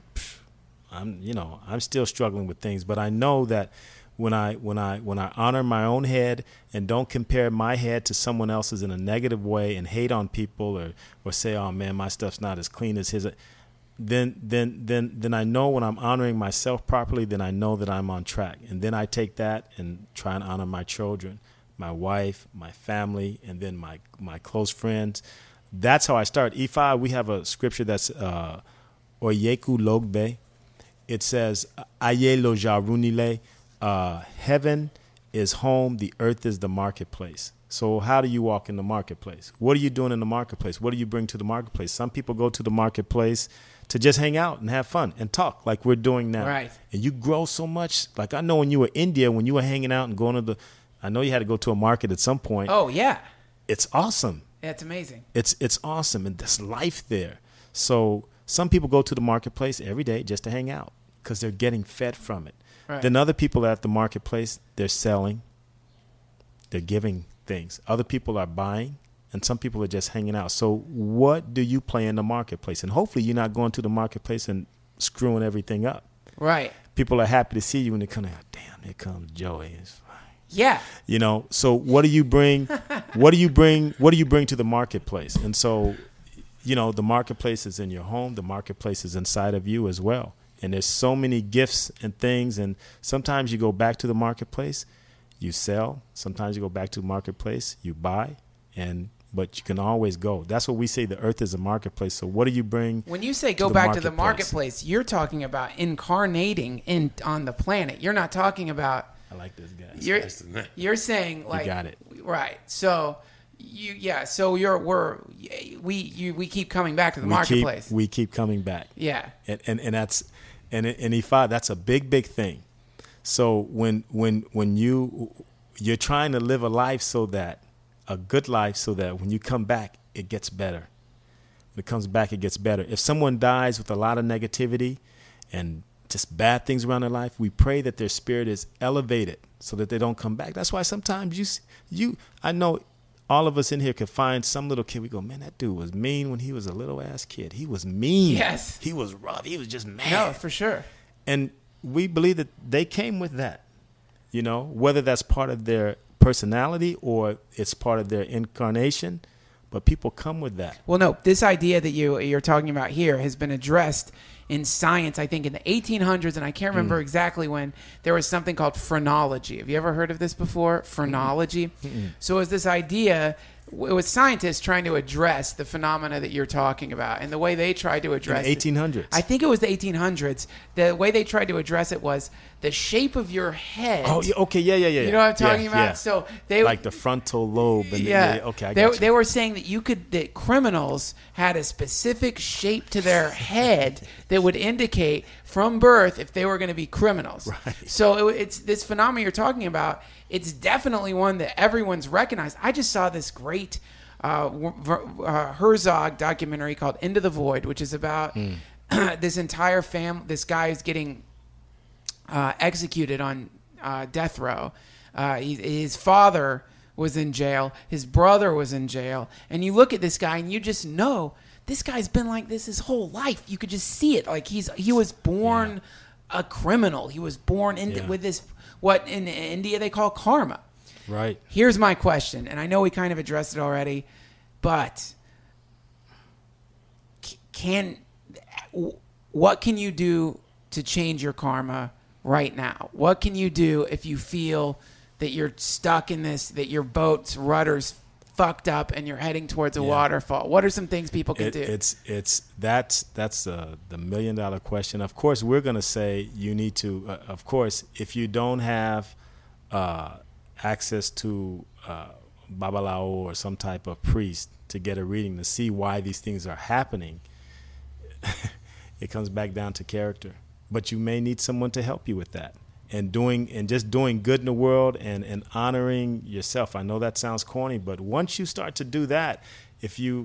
S4: I'm you know, I'm still struggling with things. But I know that when I when I when I honor my own head and don't compare my head to someone else's in a negative way and hate on people or or say, oh man, my stuff's not as clean as his, then then then then I know when I'm honoring myself properly, then I know that I'm on track. And then I take that and try and honor my children, my wife, my family, and then my my close friends. That's how I start. Ifa, we have a scripture that's uh, Oyeku Logbe. It says, Aye lo jarunile. Uh, heaven is home, the earth is the marketplace. So how do you walk in the marketplace? What are you doing in the marketplace? What do you bring to the marketplace? Some people go to the marketplace to just hang out and have fun and talk like we're doing now.
S1: Right.
S4: And you grow so much. Like I know when you were in India, when you were hanging out and going to the, I know you had to go to a market at some point.
S1: Oh, yeah.
S4: It's awesome.
S1: Yeah, it's amazing.
S4: It's it's awesome. And there's life there. So some people go to the marketplace every day just to hang out because they're getting fed from it.
S1: Right.
S4: Then other people at the marketplace, they're selling, they're giving things. Other people are buying, and some people are just hanging out. So what do you play in the marketplace? And hopefully you're not going to the marketplace and screwing everything up.
S1: Right.
S4: People are happy to see you when they come out. Damn, here comes Joey. It's fine.
S1: Yeah.
S4: You know, so what do you bring? what do you bring? What do you bring to the marketplace? And so, you know, the marketplace is in your home. The marketplace is inside of you as well. And there's so many gifts and things. And sometimes you go back to the marketplace, you sell. Sometimes you go back to the marketplace, you buy. And but you can always go. That's what we say. The earth is a marketplace. So what do you bring?
S1: When you say go
S4: the
S1: back to the
S4: marketplace?
S1: marketplace, you're talking about incarnating in on the planet. You're not talking about.
S4: I like this guy.
S1: You're
S3: nice, isn't it?
S1: you're saying like
S4: got it.
S1: right. So you yeah. So you're we're we you we keep coming back to the
S4: we
S1: marketplace.
S4: Keep, we keep coming back.
S1: Yeah.
S4: And and, and that's and and Ifa, that's a big big thing. So when when when you you're trying to live a life so that a good life so that when you come back it gets better. When it comes back it gets better. If someone dies with a lot of negativity and just bad things around their life, we pray that their spirit is elevated so that they don't come back. That's why sometimes you you I know all of us in here could find some little kid. We go, man, that dude was mean when he was a little ass kid. He was mean.
S1: Yes.
S4: He was rough. He was just mad.
S1: No, for sure.
S4: And we believe that they came with that, you know, whether that's part of their personality or it's part of their incarnation, but people come with that.
S1: Well, no, this idea that you you're talking about here has been addressed in science, I think, in the eighteen hundreds, and I can't remember mm. exactly when. There was something called phrenology. Have you ever heard of this before? Phrenology. Mm-mm. So it was this idea. It was scientists trying to address the phenomena that you're talking about, and the way they tried to address
S4: in the eighteen hundreds.
S1: It, I think it was the eighteen hundreds. The way they tried to address it was the shape of your head.
S4: Oh, yeah, okay, yeah, yeah, yeah.
S1: You know what I'm talking
S4: yeah,
S1: about?
S4: Yeah.
S1: So they
S4: like the frontal lobe. And
S1: yeah.
S4: The, yeah. Okay, I
S1: they,
S4: got you.
S1: They were saying that you could that criminals had a specific shape to their head that would indicate from birth if they were going to be criminals.
S4: Right.
S1: So it, it's this phenomenon you're talking about. It's definitely one that everyone's recognized. I just saw this great uh, uh, Herzog documentary called Into the Void, which is about mm. this entire family. This guy is getting uh, executed on uh, death row. Uh, he, his father was in jail. His brother was in jail. And you look at this guy and you just know this guy's been like this his whole life. You could just see it. Like he's he was born yeah. a criminal. He was born into,
S4: yeah. with
S1: this, what in India they call karma.
S4: Right.
S1: Here's my question, and I know we kind of addressed it already, but can what can you do to change your karma right now? What can you do if you feel that you're stuck in this, that your boat's rudder's fucked up and you're heading towards a yeah. waterfall? What are some things people can
S4: it,
S1: do?
S4: It's it's that's that's uh, the million dollar question. Of course, we're going to say you need to. Uh, of course, if you don't have uh, access to uh, Babalao or some type of priest to get a reading to see why these things are happening, it comes back down to character. But you may need someone to help you with that. And doing and just doing good in the world and, and honoring yourself. I know that sounds corny, but once you start to do that, if you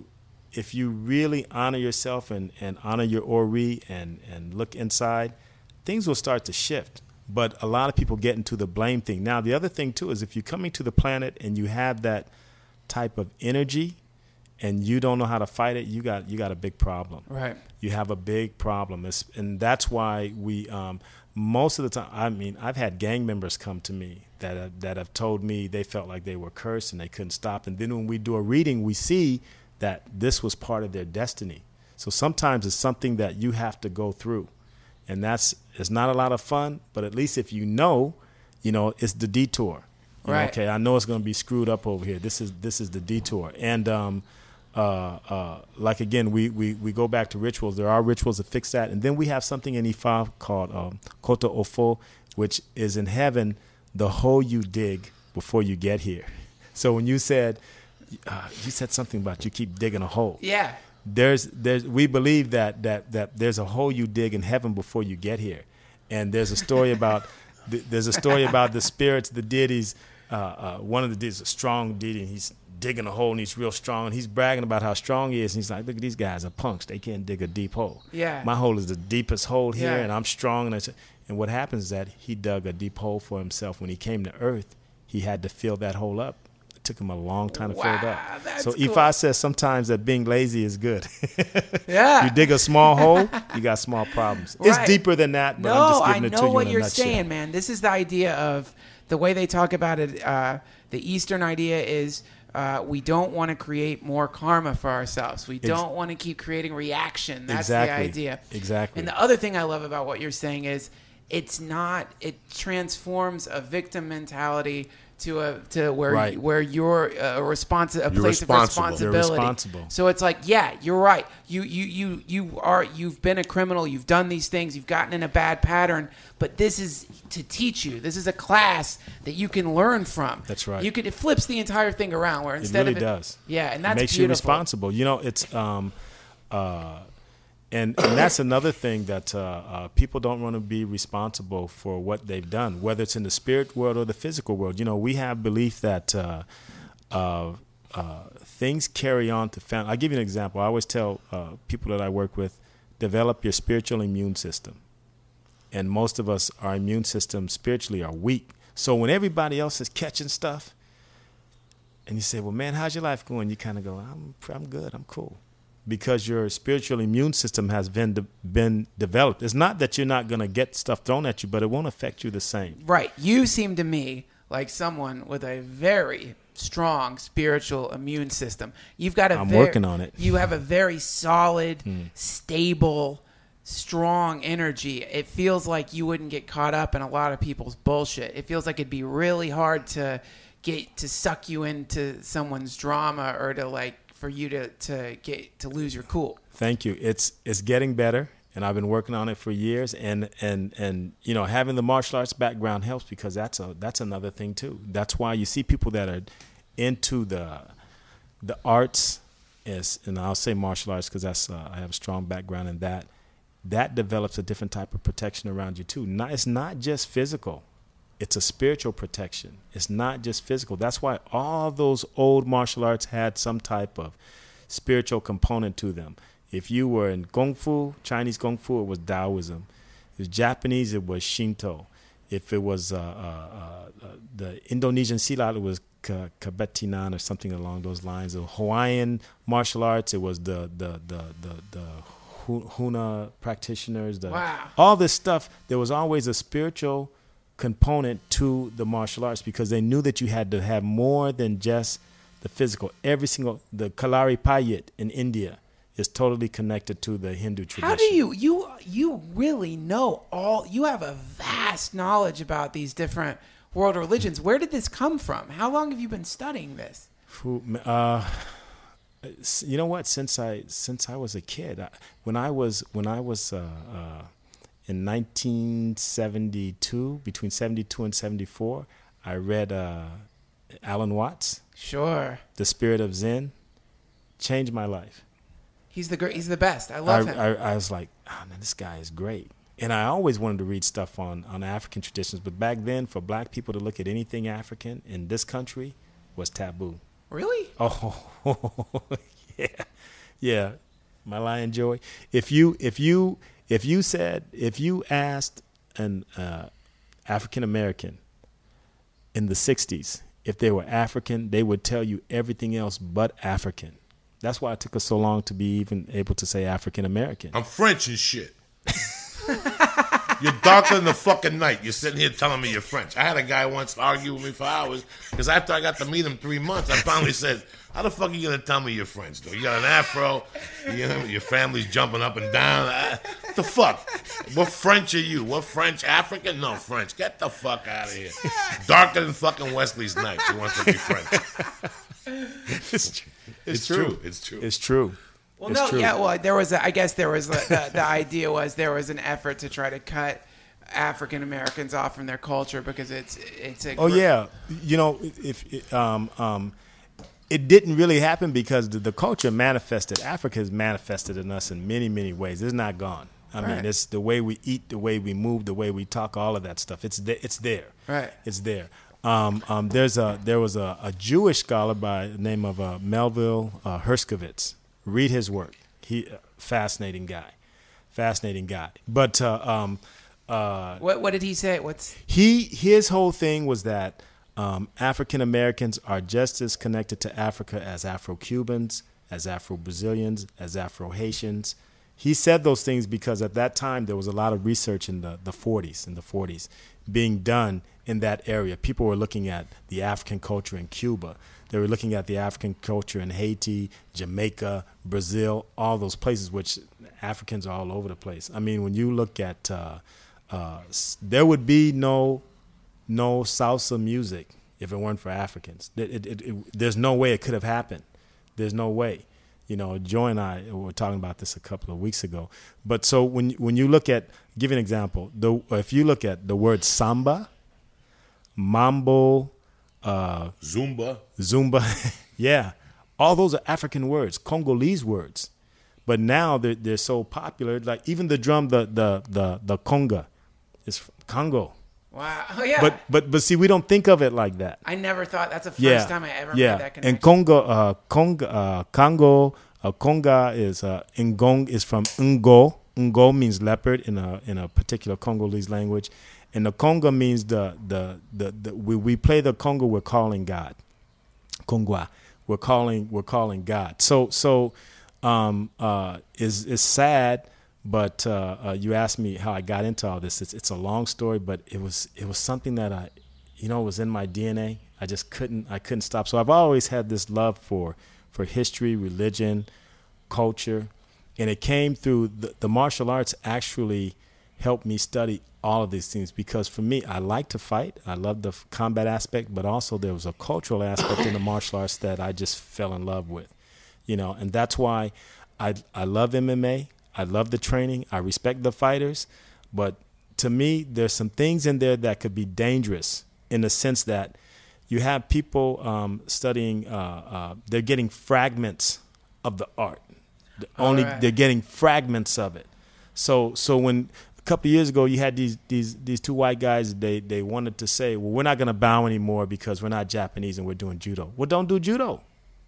S4: if you really honor yourself and, and honor your Ori and, and look inside, things will start to shift. But a lot of people get into the blame thing. Now, the other thing, too, is if you're coming to the planet and you have that type of energy and you don't know how to fight it, you got you got a big problem.
S1: Right.
S4: You have a big problem. It's, and that's why we, um, most of the time, I mean, I've had gang members come to me that have, that have told me they felt like they were cursed and they couldn't stop. And then when we do a reading, we see that this was part of their destiny. So sometimes it's something that you have to go through. And that's, it's not a lot of fun, but at least if you know, you know, it's the detour. You know,
S1: right.
S4: okay, I know it's going to be screwed up over here. This is this is the detour. And um, uh, uh, like, again, we, we, we go back to rituals. There are rituals to fix that. And then we have something in Ifa called um, Koto Ofo, which is in heaven, the hole you dig before you get here. So when you said, uh, you said something about you keep digging a hole.
S1: Yeah.
S4: There's, there's, we believe that, that, that there's a hole you dig in heaven before you get here. And there's a story about, there's a story about the spirits, the deities. Uh, uh, one of the deities is a strong deity, and he's digging a hole, and he's real strong, and he's bragging about how strong he is. And he's like, look at these guys are punks. They can't dig a deep hole.
S1: Yeah.
S4: My hole is the deepest hole here,
S1: Yeah.
S4: and I'm strong. And, I said, and what happens is that he dug a deep hole for himself. When he came to Earth, he had to fill that hole up. It took him a long time to
S1: Wow,
S4: fill it up.
S1: that's
S4: So
S1: cool.
S4: Ifa says sometimes that being lazy is good.
S1: Yeah.
S4: You dig a small hole, you got small problems.
S1: Right.
S4: It's deeper than that, but
S1: no,
S4: I'm just
S1: I
S4: giving it
S1: know
S4: to you
S1: what
S4: in a
S1: you're
S4: nutshell.
S1: saying, man. This is the idea of the way they talk about it. Uh, the Eastern idea is uh, we don't want to create more karma for ourselves. We don't want to keep creating reaction. That's
S4: Exactly.
S1: the idea.
S4: Exactly.
S1: And the other thing I love about what you're saying is it's not. It transforms a victim mentality to a to where
S4: Right.
S1: where you're a responsi- a
S3: You're
S1: place of
S3: responsible. You're
S1: responsibility.
S4: responsible.
S1: So it's like, yeah, you're right. You you you you are you've been a criminal. You've done these things. You've gotten in a bad pattern. But this is to teach you. This is a class that you can learn from.
S4: That's right.
S1: You could it flips the entire thing around. Where
S4: It
S1: instead
S4: really
S1: of it,
S4: does.
S1: yeah, and
S4: It
S1: that's
S4: makes you
S1: beautiful.
S4: responsible. You know, it's um, uh, and and that's another thing that uh, uh, people don't want to be responsible for what they've done, whether it's in the spirit world or the physical world. You know, we have belief that uh, uh, uh, things carry on to family. I'll give you an example. I always tell uh, people that I work with, develop your spiritual immune system. And most of us, our immune system spiritually are weak. So when everybody else is catching stuff, and you say, well, man, how's your life going? You kind of go, I'm I'm good. I'm cool. Because your spiritual immune system has been de- been developed. It's not that you're not going to get stuff thrown at you, but it won't affect you the same.
S1: Right. You seem to me like someone with a very strong spiritual immune system. You've got a
S4: I'm
S1: ver-
S4: working on it.
S1: You have a very solid, stable, strong energy. It feels like you wouldn't get caught up in a lot of people's bullshit. It feels like it'd be really hard to get to suck you into someone's drama or to like for you to, to get to lose your cool.
S4: Thank you. It's it's getting better, and I've been working on it for years. And and and you know, having the martial arts background helps because that's a that's another thing too. That's why you see people that are into the the arts, is and I'll say martial arts because that's uh, I have a strong background in that. That develops a different type of protection around you too. Not it's not just physical. It's a spiritual protection. It's not just physical. That's why all those old martial arts had some type of spiritual component to them. If you were in Kung Fu, Chinese Kung Fu, it was Taoism. If it was Japanese, it was Shinto. If it was uh, uh, uh, the Indonesian Silat, it was Ka- Kabetinan or something along those lines. The Hawaiian martial arts, it was the the the the, the Huna practitioners. The,
S1: Wow.
S4: All this stuff, there was always a spiritual component to the martial arts because they knew that you had to have more than just the physical. Every single, the Kalari Payat in India is totally connected to the Hindu tradition.
S1: How do you you you really know all? You have a vast knowledge about these different world religions. Where did this come from? How long have you been studying this?
S4: Who- Uh, you know what? Since I since I was a kid, I, when I was when I was uh, uh, in nineteen seventy-two, between seventy-two and seventy-four, I read uh, Alan Watts,
S1: Sure,
S4: The Spirit of Zen. Changed my life.
S1: he's the gr- he's the best. I
S4: I,
S1: love him.
S4: I, I was like, oh, man, this guy is great. And I always wanted to read stuff on, on African traditions. But back then, for black people to look at anything African in this country was taboo.
S1: Really?
S4: Oh, yeah. Yeah, my lion Joey. If you if you if you said if you asked an uh, African American in the sixties if they were African, they would tell you everything else but African. That's why it took us so long to be even able to say African American.
S3: I'm French and shit. You're darker than the fucking night. You're sitting here telling me you're French. I had a guy once argue with me for hours because after I got to meet him three months, I finally said, how the fuck are you going to tell me you're French, though? You got an afro. You know, your family's jumping up and down. Uh, what the fuck? What French are you? What French? African? No, French. Get the fuck out of here. Darker than fucking Wesley's night. He wants to be French.
S4: It's, tr- it's,
S3: It's
S4: true.
S3: true. It's true.
S4: It's true.
S1: Well,
S4: It's
S1: no,
S4: true.
S1: yeah. Well, there was. A, I guess there was. A, the, the idea was there was an effort to try to cut African Americans off from their culture because it's it's a.
S4: Oh
S1: gr-
S4: yeah, you know, if, if um um, it didn't really happen because the, the culture manifested. Africa has manifested in us in many many ways. It's not gone. I
S1: Right.
S4: mean, it's the way we eat, the way we move, the way we talk, all of that stuff. It's there. It's there.
S1: Right.
S4: It's there. Um, um, there's a there was a, a Jewish scholar by the name of uh, Melville uh, Herskovitz. Read his work. He fascinating guy, fascinating guy. But uh, um, uh,
S1: What What did he say? What's
S4: he his whole thing was that um, African Americans are just as connected to Africa as Afro Cubans, as Afro Brazilians, as Afro Haitians. He said those things because at that time there was a lot of research in the, the forties, in the forties, being done in that area. People were looking at the African culture in Cuba. They were looking at the African culture in Haiti, Jamaica, Brazil, all those places, which Africans are all over the place. I mean, when you look at, uh, uh, s- there would be no no salsa music if it weren't for Africans. It, it, it, it, there's no way it could have happened. There's no way. You know, Joy and I were talking about this a couple of weeks ago. But so when when you look at, give an example. The if you look at the word samba, mambo, uh,
S3: Zumba.
S4: Zumba, yeah, all those are African words, Congolese words. But now they're they're so popular. Like even the drum, the the the the conga, is from Congo.
S1: wow? Oh yeah.
S4: But but but see, we don't think of it like that.
S1: I never thought that's the first
S4: Yeah,
S1: time I ever
S4: yeah.
S1: made that connection.
S4: And Congo, uh, Congo, uh, Congo, uh, Conga is uh, Ngong is from Ngo. Ngo means leopard in a in a particular Congolese language, and the Conga means the the the, the we, we play the Conga. We're calling God, Kongwa. We're calling we're calling God. So so um, uh, is is sad. But uh, uh, you asked me how I got into all this. It's it's a long story, but it was it was something that I, you know, was in my D N A. I just couldn't I couldn't stop. So I've always had this love for for history, religion, culture, and it came through the, the martial arts. Actually, helped me study all of these things because for me, I like to fight. I love the combat aspect, but also there was a cultural aspect in the martial arts that I just fell in love with, you know, and that's why I I love M M A. I love the training. I respect the fighters. But to me, there's some things in there that could be dangerous in the sense that you have people um, studying, uh, uh, they're getting fragments of the art. The only
S1: right.
S4: They're getting fragments of it. So so when a couple of years ago you had these these these two white guys, they, they wanted to say, well, we're not going to bow anymore because we're not Japanese and we're doing judo. Well, don't do judo.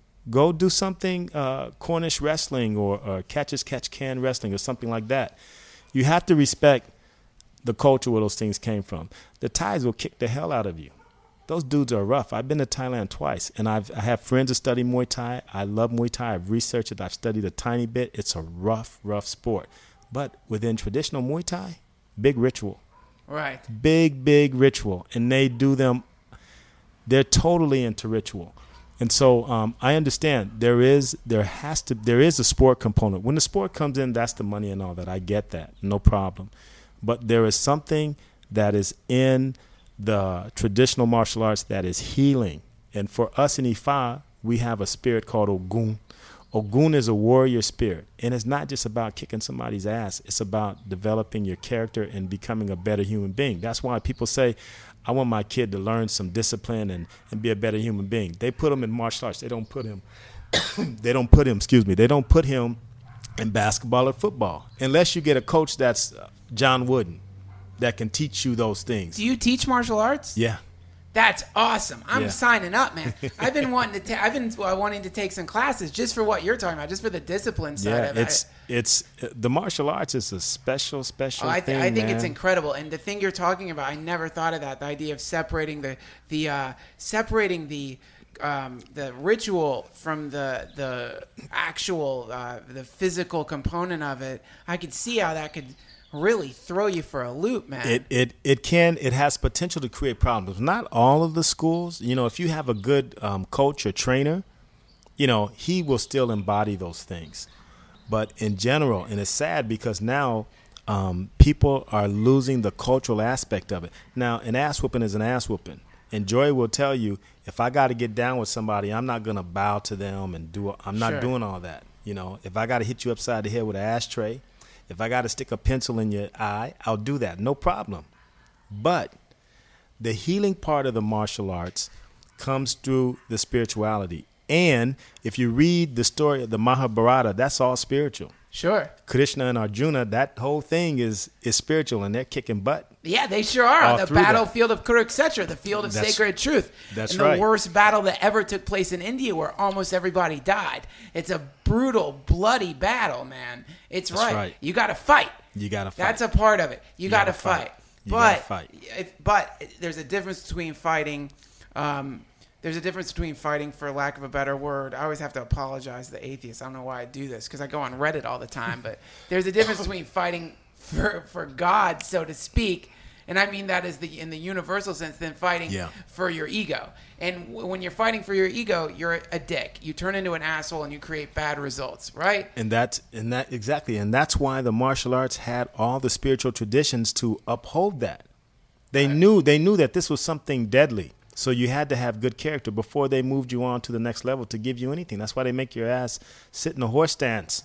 S4: Go do something uh, Cornish wrestling or, or catch as catch can wrestling or something like that. You have to respect the culture where those things came from. The Thais will kick the hell out of you. Those dudes are rough. I've been to Thailand twice, and I've, I have friends that study Muay Thai. I love Muay Thai. I've researched it. I've studied a tiny bit. It's a rough, rough sport. But within traditional Muay Thai, big ritual.
S1: Right.
S4: Big, big ritual. And they do them, they're totally into ritual. And so um, I understand there is there has to there is a sport component. When the sport comes in, that's the money and all that. I get that, no problem. But there is something that is in the traditional martial arts that is healing. And for us in Ifa, we have a spirit called Ogun. Ogun is a warrior spirit, and it's not just about kicking somebody's ass. It's about developing your character and becoming a better human being. That's why people say, I want my kid to learn some discipline and, and be a better human being. They put him in martial arts. They don't put him, they don't put him, excuse me, they don't put him in basketball or football unless you get a coach that's uh, John Wooden that can teach you those things.
S1: Do you teach martial arts?
S4: Yeah.
S1: That's awesome. I'm
S4: Yeah.
S1: signing up, man. I've been wanting to. Ta- I've been uh, wanting to take some classes just for what you're talking about, just for the discipline side
S4: Yeah,
S1: of it.
S4: it's it's uh, the martial arts is a special special
S1: Oh, I, th-
S4: thing.
S1: I think it's
S4: man.
S1: incredible, and the thing you're talking about, I never thought of that. The idea of separating the the uh, separating the um, the ritual from the the actual uh, the physical component of it. I could see how that could really throw you for a loop, man.
S4: It it it can it has potential to create problems. Not all of the schools, you know, if you have a good um, coach or trainer, you know, he will still embody those things. But in general, and it's sad because now um, people are losing the cultural aspect of it. Now, an ass whooping is an ass whooping, and Joy will tell you, if I got to get down with somebody, I'm not gonna bow to them and do. I'm not
S1: Sure.
S4: doing all that. You know, if I got to hit you upside the head with an ashtray. If I got to stick a pencil in your eye, I'll do that. No problem. But the healing part of the martial arts comes through the spirituality. And if you read the story of the Mahabharata, that's all spiritual.
S1: Sure.
S4: Krishna and Arjuna, that whole thing is is spiritual, and they're kicking butt.
S1: Yeah, they sure are.
S4: All
S1: On the
S4: through that.
S1: battlefield of Kurukshetra, the field of
S4: That's-
S1: sacred truth.
S4: that's
S1: and
S4: right.
S1: the worst battle that ever took place in India where almost everybody died. It's a brutal, bloody battle, man. It's
S4: That's
S1: right.
S4: right.
S1: You got to fight.
S4: You got to fight.
S1: That's a part of it. You,
S4: You
S1: got to
S4: gotta fight.
S1: fight.
S4: You
S1: But
S4: gotta fight.
S1: If, but there's a difference between fighting. Um, there's a difference between fighting, for lack of a better word. I always have to apologize to the atheists. I don't know why I do this because I go on Reddit all the time. But there's a difference between fighting for for God, so to speak, and I mean that as the in the universal sense, than fighting
S4: Yeah.
S1: for your ego. And w- when you're fighting for your ego, you're a dick. You turn into an asshole and you create bad results, right?
S4: And that's and that exactly, and that's why the martial arts had all the spiritual traditions to uphold that. They
S1: Right.
S4: knew they knew that this was something deadly, so you had to have good character before they moved you on to the next level to give you anything. That's why they make your ass sit in a horse stance.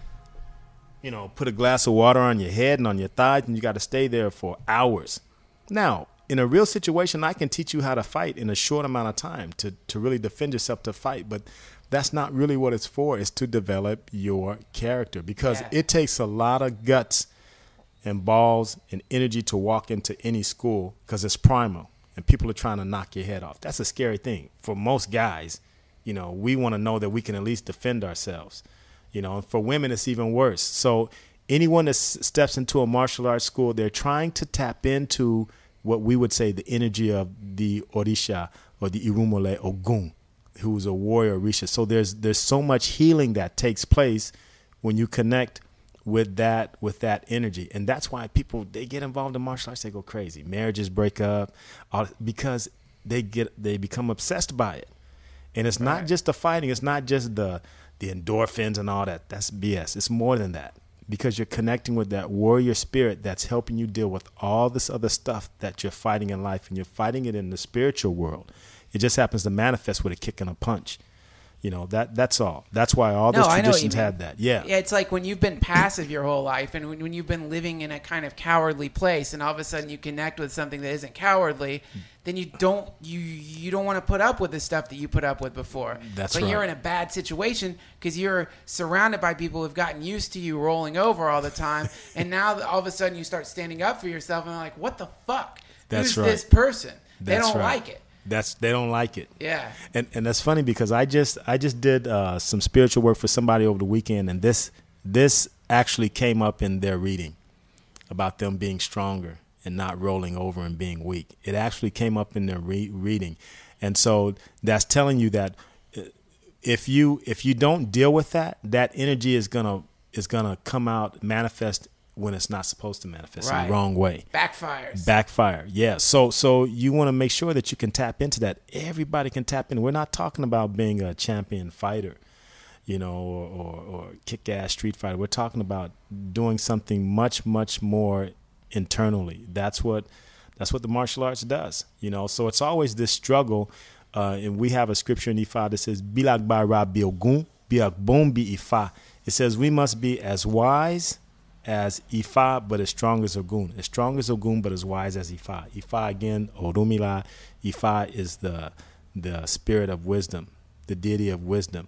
S4: You know, put a glass of water on your head and on your thighs, and you got to stay there for hours. Now, in a real situation, I can teach you how to fight in a short amount of time to, to really defend yourself to fight. But that's not really what it's for. It's to develop your character because
S1: Yeah.
S4: it takes a lot of guts and balls and energy to walk into any school because it's primal and people are trying to knock your head off. That's a scary thing. For most guys, you know, we want to know that we can at least defend ourselves. You know, and for women, it's even worse. So anyone that s- steps into a martial arts school, they're trying to tap into what we would say the energy of the Orisha or the Irumole Ogun, who's a warrior Orisha. So there's there's so much healing that takes place when you connect with that with that energy. And that's why people, they get involved in martial arts, they go crazy. Marriages break up all, because they get they become obsessed by it. And it's not
S1: Right.
S4: just the fighting, it's not just the the endorphins and all that. That's B S. It's more than that because you're connecting with that warrior spirit that's helping you deal with all this other stuff that you're fighting in life, and you're fighting it in the spiritual world. It just happens to manifest with a kick and a punch. You know, that that's all. That's why all those
S1: No, I know what you
S4: traditions
S1: mean.
S4: had that. Yeah.
S1: Yeah, it's like when you've been passive your whole life and when, when you've been living in a kind of cowardly place and all of a sudden you connect with something that isn't cowardly, then you don't you you don't want to put up with the stuff that you put up with before.
S4: That's
S1: but
S4: right.
S1: you're in a bad situation because you're surrounded by people who've gotten used to you rolling over all the time, and now all of a sudden you start standing up for yourself and they're like, what the fuck?
S4: That's
S1: Who's
S4: right.
S1: this person? They
S4: That's
S1: don't
S4: right.
S1: like it.
S4: That's they don't like it.
S1: Yeah.
S4: And and that's funny because I just I just did uh, some spiritual work for somebody over the weekend, and this this actually came up in their reading about them being stronger and not rolling over and being weak. It actually came up in their re- reading, and so that's telling you that uh, if you if you don't deal with that, that energy is gonna is gonna come out manifest when it's not supposed to manifest in
S1: Right.
S4: the wrong way.
S1: Backfires.
S4: Backfire, yeah. So, so you want to make sure that you can tap into that. Everybody can tap in. We're not talking about being a champion fighter, you know, or, or, or kick-ass street fighter. We're talking about doing something much, much more internally. That's what that's what the martial arts does, you know. So it's always this struggle, uh, and we have a scripture in Ifa that says, "Bilag ba ra biogun, biak bom bi Ifa." It says we must be as wise as Ifa, but as strong as Ogun. As strong as Ogun, but as wise as Ifa. Ifa, again, Orumila. Ifa is the the spirit of wisdom, the deity of wisdom.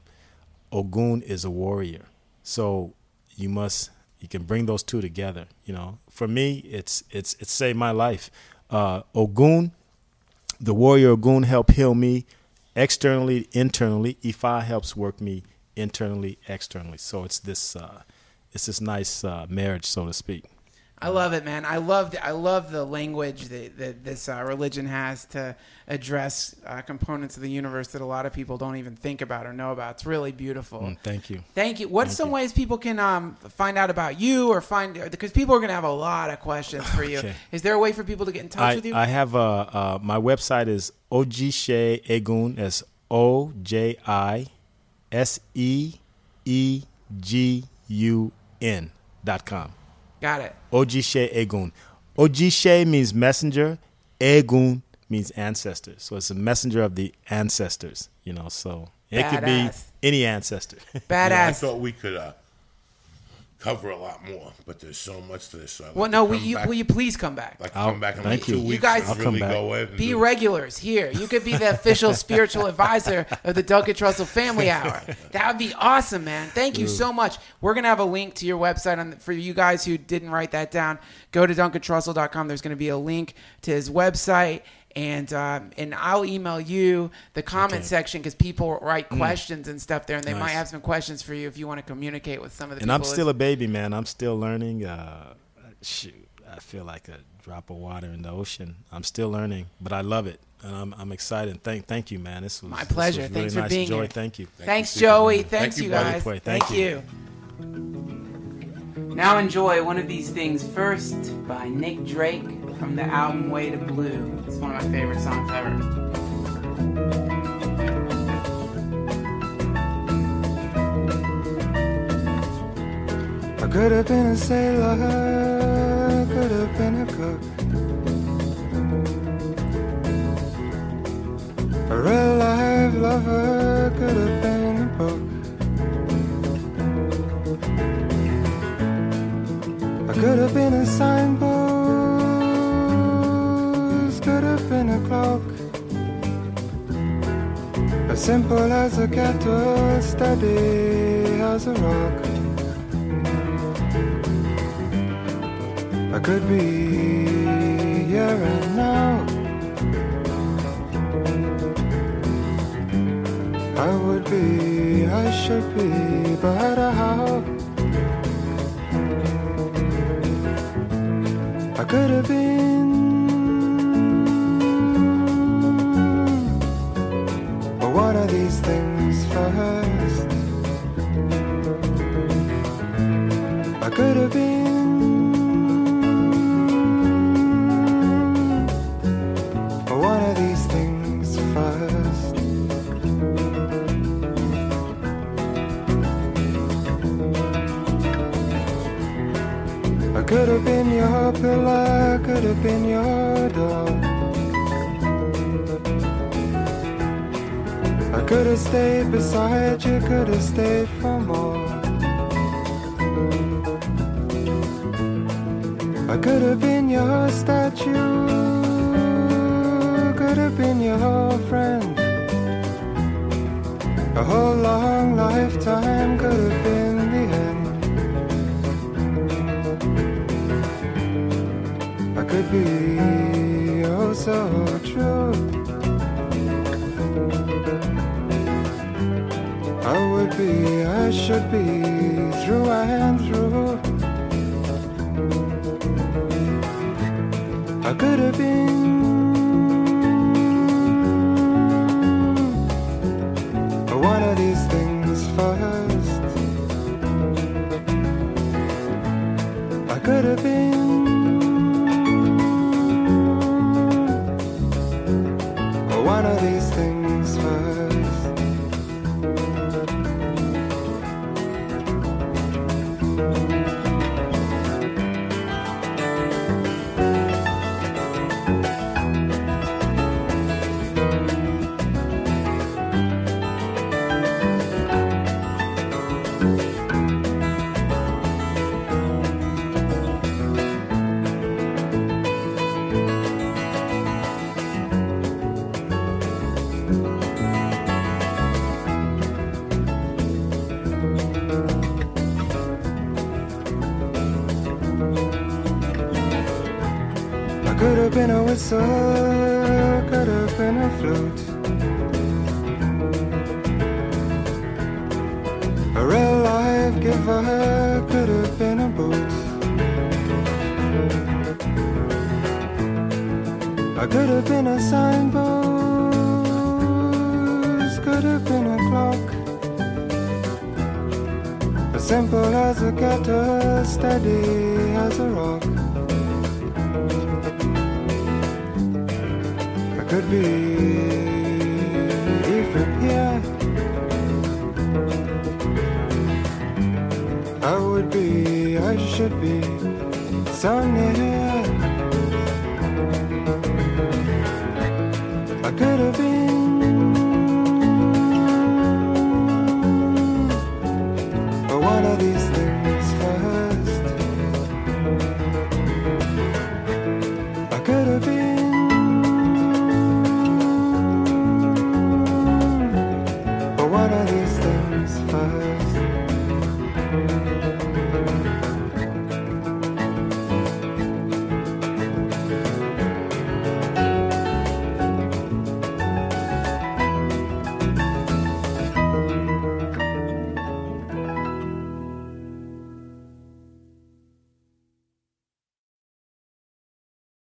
S4: Ogun is a warrior. So you must, you can bring those two together. You know, for me, it's it's it's saved my life. Uh, Ogun the Warrior Ogun help heal me externally, internally. Ifa helps work me internally, externally. So it's this uh, it's this nice uh, marriage, so to speak.
S1: I love it, man. I love the, I love the language that, that this uh, religion has to address uh, components of the universe that a lot of people don't even think about or know about. It's really beautiful.
S4: Mm, thank you.
S1: Thank you. What's
S4: Thank
S1: some
S4: you.
S1: ways people can um, find out about you or find, because people are going to have a lot of questions for you.
S4: Okay.
S1: Is there a way for people to get in touch
S4: I,
S1: with you?
S4: I have a, uh, my website is Ojise Egun. That's O J I S E E G U N dot com.
S1: Got it.
S4: Ojise Egun. Ojise means messenger. Egun means ancestor. So it's a messenger of the ancestors, you know, so it could be
S1: Badass.
S4: any ancestor.
S3: Yeah, I
S1: Badass.
S3: thought we could uh, cover a lot more, but there's so much to this. So I'd like
S1: Well,
S3: to
S1: no, will
S3: come
S1: you,
S3: back-
S1: will you please come back?
S3: like
S4: I'll-
S3: come back in
S4: thank
S3: like
S4: you.
S3: two
S4: You
S3: weeks
S1: guys-
S3: and
S4: I'll come
S3: really
S4: back.
S3: go in. and
S1: Be
S3: do-
S1: regulars here. You could be the official spiritual advisor of the Duncan Trussell Family Hour. That would be awesome, man. Thank you so much. We're going to have a link to your website on the, for you guys who didn't write that down. Go to duncan trussell dot com. There's going to be a link to his website. And um, and I'll email you the comment
S4: Okay.
S1: section because people write questions and stuff there, and they
S4: Nice.
S1: might have some questions for you if you want to communicate with some of the
S4: And
S1: people.
S4: I'm still a baby, man. I'm still learning. Uh, shoot, I feel like a drop of water in the ocean. I'm still learning, but I love it, and I'm I'm excited. Thank thank you, man. This was
S1: My
S4: this
S1: pleasure.
S4: was really
S1: Thanks for
S4: nice.
S1: being
S4: Joy,
S1: here.
S4: Thank you.
S1: Thanks,
S3: Stephen.
S1: Joey.
S3: Thank
S1: Thanks,
S3: you,
S1: you
S3: brother.
S1: guys.
S4: Thank
S1: Thank you.
S4: you.
S1: Now enjoy one of these things first by Nick Drake from the album Way to Blue. It's one of my favorite songs ever.
S5: I could have been a sailor, could have been a cook, a real life lover, could have been a book. I could have been a signpost, could have been a cloak, as simple as a kettle, steady as a rock. I could be here and now. I would be, I should be, but how? I could have been, but one of these things first. I could have been. One of these things first. I could have been your pillar, could have been your door. I could have stayed beside you, could have stayed for more. I could have been your statue, could have been your friend. A whole long lifetime could have been the end. I could be oh so true. I would be, I should be through and through. I could have been one of these things first. I could have been one of these things first. could have been a whistle, could have been a flute, a real life giver, could have been a boot. I could have been a signpost, could have been a clock, as simple as a gutter, steady as a rock. I could be even here, I would be, I should be so near. I could have been